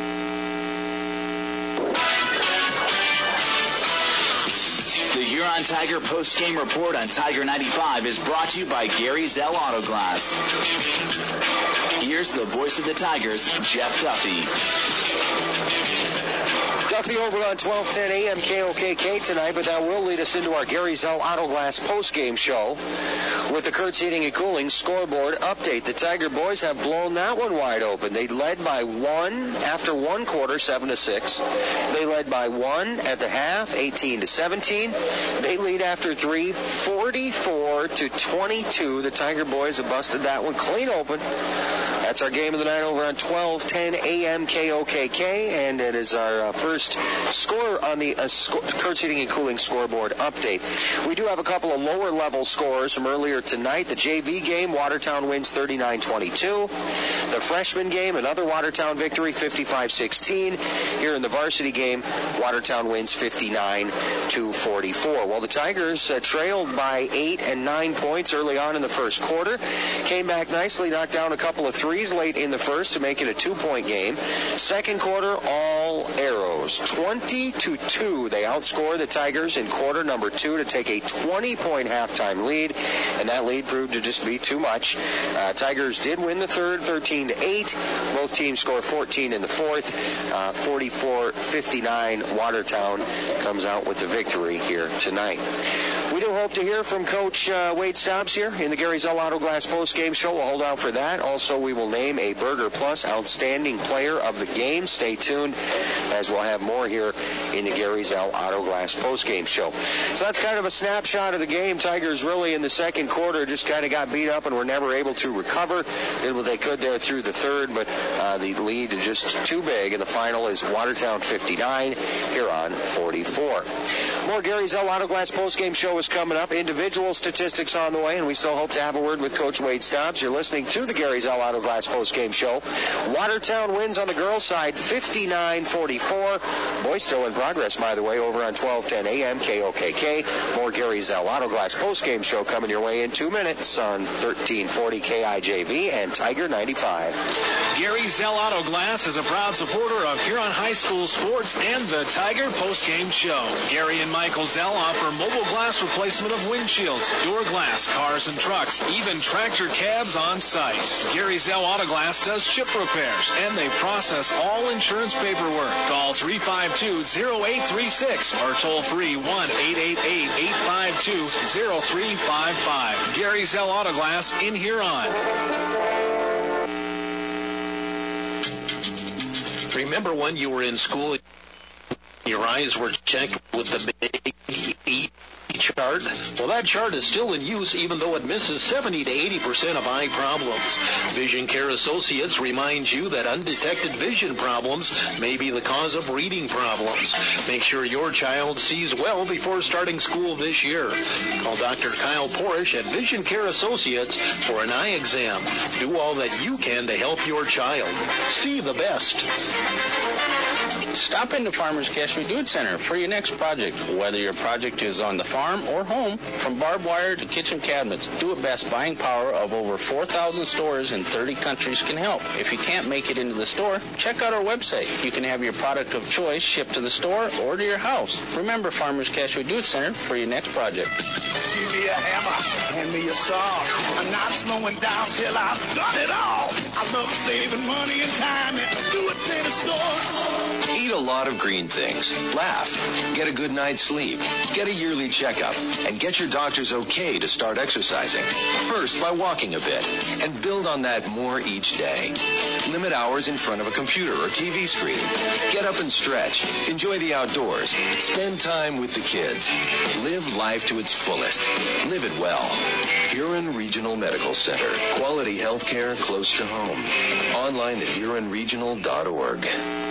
The Huron Tiger post-game report on Tiger 95 is brought to you by Gary Zell Auto Glass. Here's the voice of the Tigers, Jeff Duffy. Duffy over on 1210 AM KOKK tonight, but that will lead us into our Gary Zell Auto Glass postgame show with the Kurtz Heating and Cooling scoreboard update. The Tiger boys have blown that one wide open. They led by one after one quarter, 7-6. They led by one at the half, 18-17. They lead after three, 44-22. The Tiger boys have busted that one clean open. That's our game of the night over on 1210 AM KOKK, and it is our first score on the Kurtz Heating and Cooling scoreboard update. We do have a couple of lower-level scores from earlier tonight. The JV game, Watertown wins 39-22. The freshman game, another Watertown victory, 55-16. Here in the varsity game, Watertown wins 59-44. Well, the Tigers trailed by 8 and 9 points early on in the first quarter. Came back nicely, knocked down a couple of threes late in the first to make it a 2-point game. Second quarter, all arrows. 20-2. They outscore the Tigers in quarter number 2 to take a 20-point halftime lead, and that lead proved to just be too much. Tigers did win the third, 13-8. Both teams score 14 in the fourth. 44-59. Watertown comes out with the victory here tonight. We do hope to hear from Coach Wade Stobbs here in the Gary Zell Auto Glass postgame show. We'll hold out for that. Also, we will name a Burger Plus Outstanding Player of the Game. Stay tuned, as we'll have more here in the Gary Zell Auto Glass postgame show. So that's kind of a snapshot of the game. Tigers really in the second quarter just kind of got beat up and were never able to recover. Did what they could there through the third, but the lead is just too big, and the final is Watertown 59, Huron 44. More Gary Zell Auto Glass postgame show is coming up. Individual statistics on the way, and we still hope to have a word with Coach Wade Stobbs. You're listening to the Gary Zell Auto Glass postgame show. Watertown wins on the girls' side 59-44. Boys still in progress, by the way, over on 1210 AM KOKK. More Gary Zell Auto Glass postgame show coming your way in 2 minutes on 1340 KIJV and Tiger 95. Gary Zell Auto Glass is a proud supporter of Huron High School sports and the Tiger postgame show. Gary and Michael Zell offer mobile glass replacement of windshields, door glass, cars and trucks, even tractor cabs on site. Gary Zell Auto Glass does ship repairs, and they process all insurance paperwork. Call 352-0836 or toll free 1-888-852-0355. Gary Zell Auto Glass in Huron. Remember when you were in school, your eyes were checked with the big E chart? Well, that chart is still in use, even though it misses 70 to 80% of eye problems. Vision Care Associates reminds you that undetected vision problems may be the cause of reading problems. Make sure your child sees well before starting school this year. Call Dr. Kyle Porish at Vision Care Associates for an eye exam. Do all that you can to help your child. See the best. Stop into Farmers Cash Reduit Center for your next project. Whether your project is on the farm or home, from barbed wire to kitchen cabinets, Do It Best buying power of over 4,000 stores in 30 countries can help. If you can't make it into the store, check out our website. You can have your product of choice shipped to the store or to your house. Remember Farmers Cash Reduit Center for your next project. Give me a hammer, hand me a saw. I'm not slowing down till I've done it all. I love saving money and time at Do It Center store. Eat a lot of green things. Laugh. Get a good night's sleep. Get a yearly checkup. And get your doctor's okay to start exercising. First, by walking a bit. And build on that more each day. Limit hours in front of a computer or TV screen. Get up and stretch. Enjoy the outdoors. Spend time with the kids. Live life to its fullest. Live it well. Huron Regional Medical Center. Quality health care close to home. Online at huronregional.org.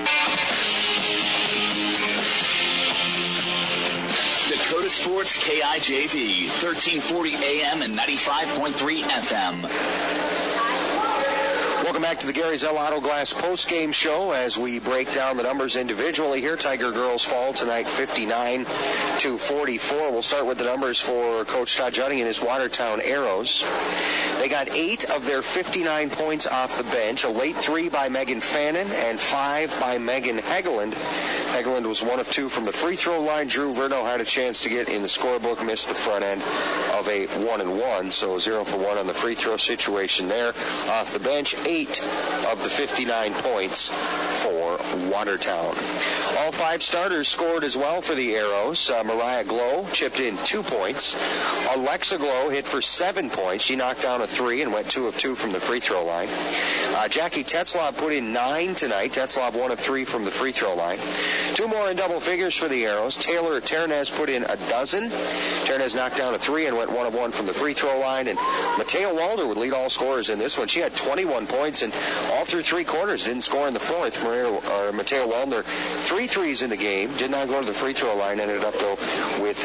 Dakota Sports KIJV, 1340 AM and 95.3 FM. Welcome back to the Gary Zell Auto Glass postgame show as we break down the numbers individually here. Tiger girls fall tonight 59-44. We'll start with the numbers for Coach Todd Juding and his Watertown Arrows. They got 8 of their 59 points off the bench. A late 3 by Megan Fannin and 5 by Megan Hegeland. Hegeland was 1 of 2 from the free throw line. Drew Verno had a chance to get in the scorebook, missed the front end of a 1-and-1, so 0 for 1 on the free throw situation there. Off the bench, 8 8 of the 59 points for Watertown. All 5 starters scored as well for the Arrows. Mariah Glow chipped in 2 points. Alexa Glow hit for 7 points. She knocked down a 3 and went 2 of 2 from the free throw line. Jackie Tetzlaff put in 9 tonight. Tetzlaff 1 of 3 from the free throw line. 2 more in double figures for the Arrows. Taylor Ternez put in a dozen. Ternez knocked down a 3 and went 1 of 1 from the free throw line. And Mateo Walder would lead all scorers in this one. She had 21 points and all through 3 quarters didn't score in the fourth. Mateo Walder 3 threes in the game. Did not go to the free throw line. Ended up, though, with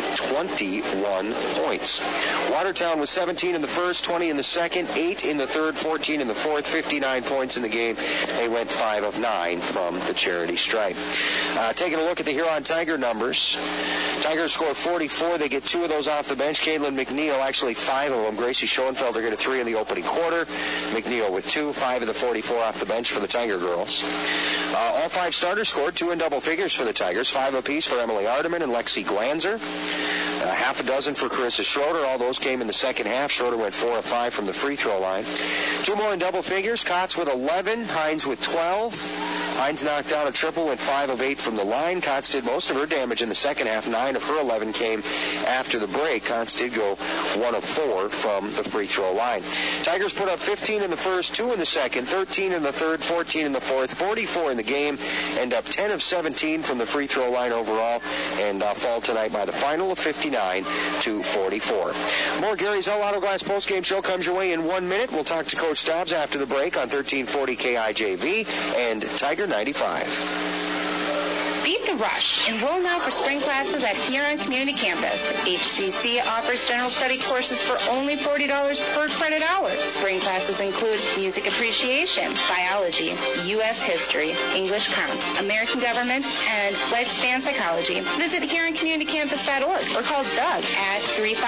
21 points. Watertown was 17 in the first, 20 in the second, 8 in the third, 14 in the fourth, 59 points in the game. They went 5 of 9 from the charity stripe. Taking a look at the Huron Tiger numbers. Tigers score 44. They get 2 of those off the bench. Caitlin McNeil, actually 5 of them. Gracie Schoenfelder got a 3 in the opening quarter. McNeil with 2, 5 of the 44 off the bench for the Tiger girls. All 5 starters scored 2 in double figures for the Tigers. 5 apiece for Emily Ardeman and Lexi Glanzer. Half a dozen for Carissa Schroeder. All those came in the second half. Schroeder went 4 of 5 from the free throw line. 2 more in double figures. Kotz with 11. Hines with 12. Hines knocked down a triple, went 5 of 8 from the line. Kotz did most of her damage in the second half. 9 of her 11 came after the break. Kotz did go 1 of 4 from the free throw line. Tigers put up 15 in the first, 2 in the second, 13 in the third, 14 in the fourth, 44 in the game, end up 10 of 17 from the free throw line overall, and fall tonight by the final of 59 to 44. More Gary Zell Auto Glass postgame show comes your way in 1 minute. We'll talk to Coach Stobbs after the break on 1340 KIJV and Tiger 95. Beat the rush. Enroll now for spring classes at Huron Community Campus. HCC offers general study courses for only $40 per credit hour. Spring classes include music appreciation, biology, U.S. history, English comp, American government, and lifespan psychology. Visit HuronCommunityCampus.org or call Doug at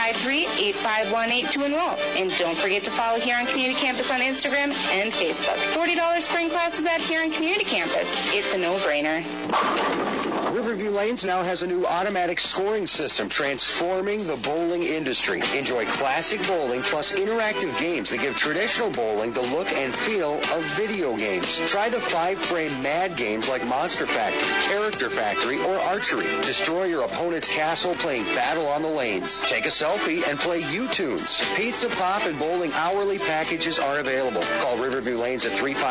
353-8518 to enroll. And don't forget to follow Huron Community Campus on Instagram and Facebook. $40 spring classes at Huron Community Campus. It's a no-brainer. Riverview Lanes now has a new automatic scoring system transforming the bowling industry. Enjoy classic bowling plus interactive games that give traditional bowling the look and feel of video games. Try the 5-frame mad games like Monster Factory, Character Factory, or Archery. Destroy your opponent's castle playing Battle on the Lanes. Take a selfie and play U-Tunes. Pizza, pop, and bowling hourly packages are available. Call Riverview Lanes at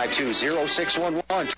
352-0611.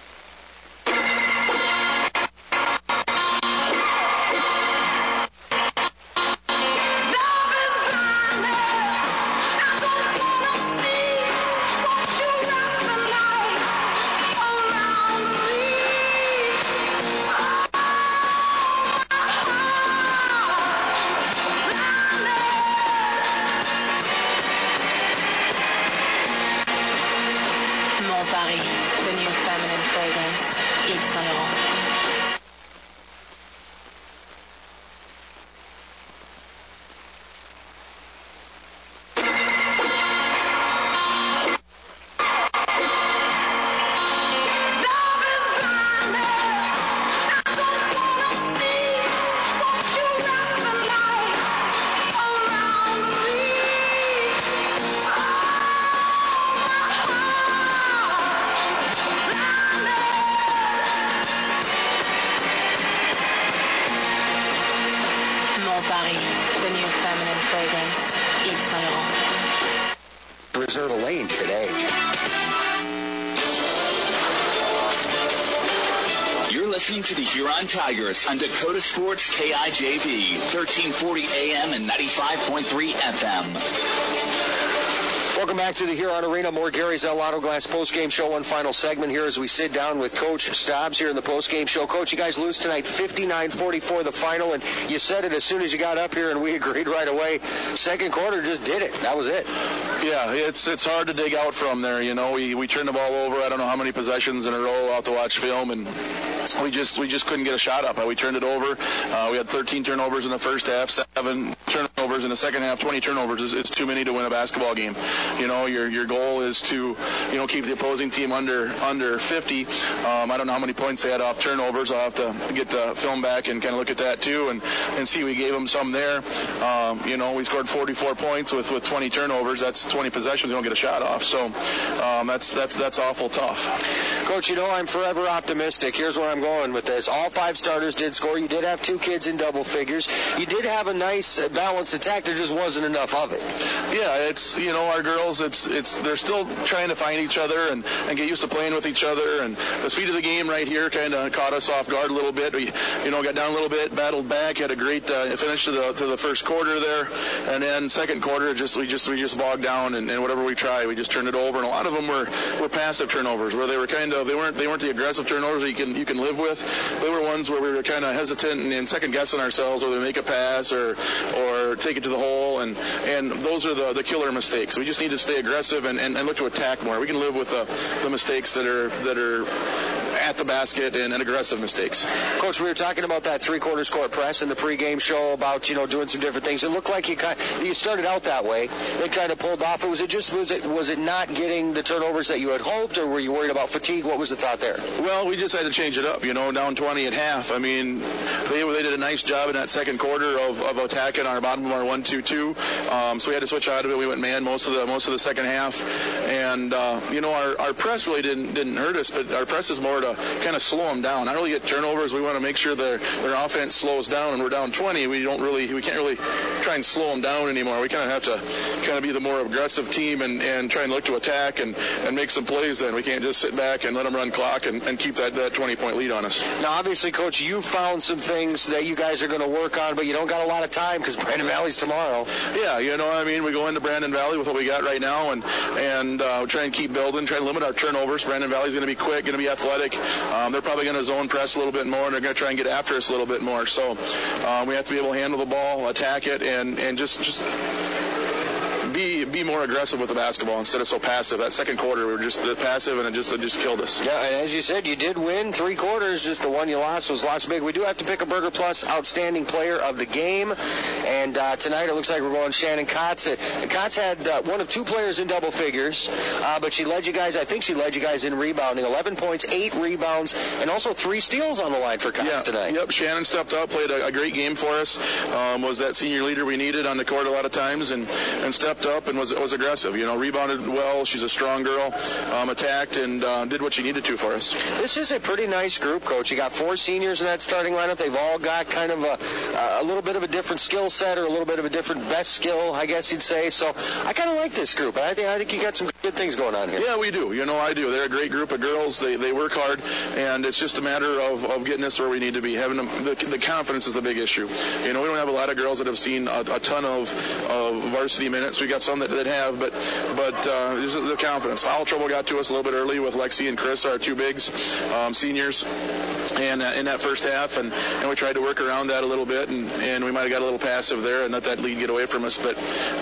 Reserve a lane today. You're listening to the Huron Tigers on Dakota Sports KIJV, 1340 AM and 95.3 FM. Welcome back to the Huron Arena. More Gary Zell Auto Glass postgame show. One final segment here as we sit down with Coach Stobbs here in the postgame show. Coach, you guys lose tonight 59-44 the final, and you said it as soon as you got up here, and we agreed right away. Second quarter just did it. That was it. Yeah, it's hard to dig out from there. You know, we turned the ball over. I don't know how many possessions in a row out to watch film, and we just couldn't get a shot up. We turned it over. We had 13 turnovers in the first half, 7 turnovers in the second half. 20 turnovers is too many to win a basketball game. You know, your goal is to, you know, keep the opposing team under 50. I don't know how many points they had off turnovers. I'll have to get the film back and kind of look at that too and see we gave them some there. You know, we scored 44 points with 20 turnovers. That's 20 possessions. We don't get a shot off. So that's awful tough. Coach, you know I'm forever optimistic. Here's where I'm going with this. All 5 starters did score. You did have 2 kids in double figures. You did have a nice balanced attack. There just wasn't enough of it. Yeah, it's, you know, our girls, they're still trying to find each other and get used to playing with each other. And the speed of the game right here kind of caught us off guard a little bit. We, you know, got down a little bit, battled back, had a great finish to the first quarter there, and then second quarter we just bogged down and whatever we tried, we just turned it over. And a lot of them were passive turnovers where they were they weren't the aggressive turnovers that you can live with. They were ones where we were kind of hesitant and second guessing ourselves, whether we make a pass or take it to the hole, and those are the killer mistakes. We just need to stay aggressive and look to attack more. We can live with the mistakes that are at the basket and aggressive mistakes. Coach, we were talking about that three-quarters court press in the pregame show about, you know, doing some different things. It looked like you started out that way, then kind of pulled off. Was it not getting the turnovers that you had hoped, or were you worried about fatigue? What was the thought there? Well, we just had to change it up, you know, down 20 at half. I mean, they did a nice job in that second quarter of attacking our bottom of our 1-2-2. So we had to switch out of it. We went man most of the second half, and you know, our press really didn't hurt us, but our press is more to kind of slow them down. Not really get turnovers. We want to make sure their offense slows down, and we're down 20. We can't really try and slow them down anymore. We kind of have to kind of be the more aggressive team and try and look to attack and make some plays. Then we can't just sit back and let them run clock and keep that 20-point lead on us. Now, obviously, Coach, you found some things that you guys are going to work on, but you don't got a lot of time because Brandon Valley's tomorrow. Yeah, you know, I mean, we go into Brandon Valley with what we got right now, and try and keep building, try to limit our turnovers. Brandon Valley's going to be quick, going to be athletic. They're probably going to zone press a little bit more, and they're going to try and get after us a little bit more. So we have to be able to handle the ball, attack it, and just be more aggressive with the basketball instead of so passive. That second quarter, we were just passive, and it just killed us. Yeah, and as you said, you did win 3 quarters. Just the one you lost was lost big. We do have to pick a Burger Plus Outstanding Player of the Game, and tonight it looks like we're going Shannon Kotz. Kotz had one of 2 players in double figures, but she led you guys. I think she led you guys in rebounding. 11 points, 8 rebounds, and also 3 steals on the line for Kotz tonight. Yep, Shannon stepped up, played a great game for us. Was that senior leader we needed on the court a lot of times, and stepped up and was aggressive. You know, rebounded well. She's a strong girl. Attacked and did what she needed to for us. This is a pretty nice group, Coach. You got 4 seniors in that starting lineup. They've all got kind of a little bit of a different skill set, or a little bit of a different best skill, I guess you'd say. So I kind of like this group. I think you got some good things going on here. Yeah, we do. You know, I do. They're a great group of girls. They work hard, and it's just a matter of getting us where we need to be. Having the confidence is the big issue. You know, we don't have a lot of girls that have seen a ton of varsity minutes. We got some that have, but the confidence. Foul trouble got to us a little bit early with Lexi and Chris, our 2 bigs, seniors, and in that first half, and we tried to work around that a little bit, and we might have got a little passive there and let that lead get away from us. But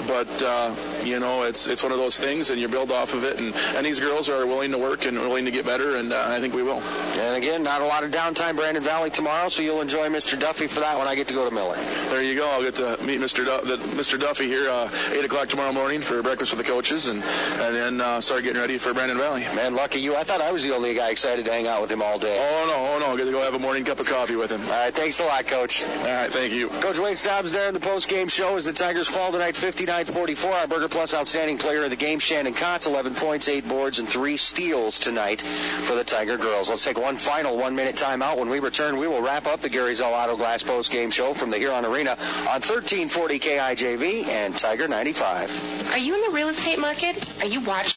you know, it's one of those things, and you build off of it, and these girls are willing to work and willing to get better, and I think we will. And again, not a lot of downtime, Brandon Valley tomorrow, so you'll enjoy Mr. Duffy for that when I get to go to Miller. There you go. I'll get to meet Mr. Duffy here 8 o'clock tomorrow morning for breakfast with the coaches, and then start getting ready for Brandon Valley. Man, lucky you. I thought I was the only guy excited to hang out with him all day. Oh, no. Get to go have a morning cup of coffee with him. All right, thanks a lot, Coach. All right, thank you. Coach Wade Stobbs there in the post-game show as the Tigers fall tonight 59-44. Our Burger Plus Outstanding Player of the Game, Shannon Kotz, 11 points, 8 boards, and 3 steals tonight for the Tiger girls. Let's take one final 1-minute timeout. When we return, we will wrap up the Gary Zell Auto Glass post-game show from the Huron Arena on 1340 KIJV and Tiger 95. Are you in the real estate market? Are you watching?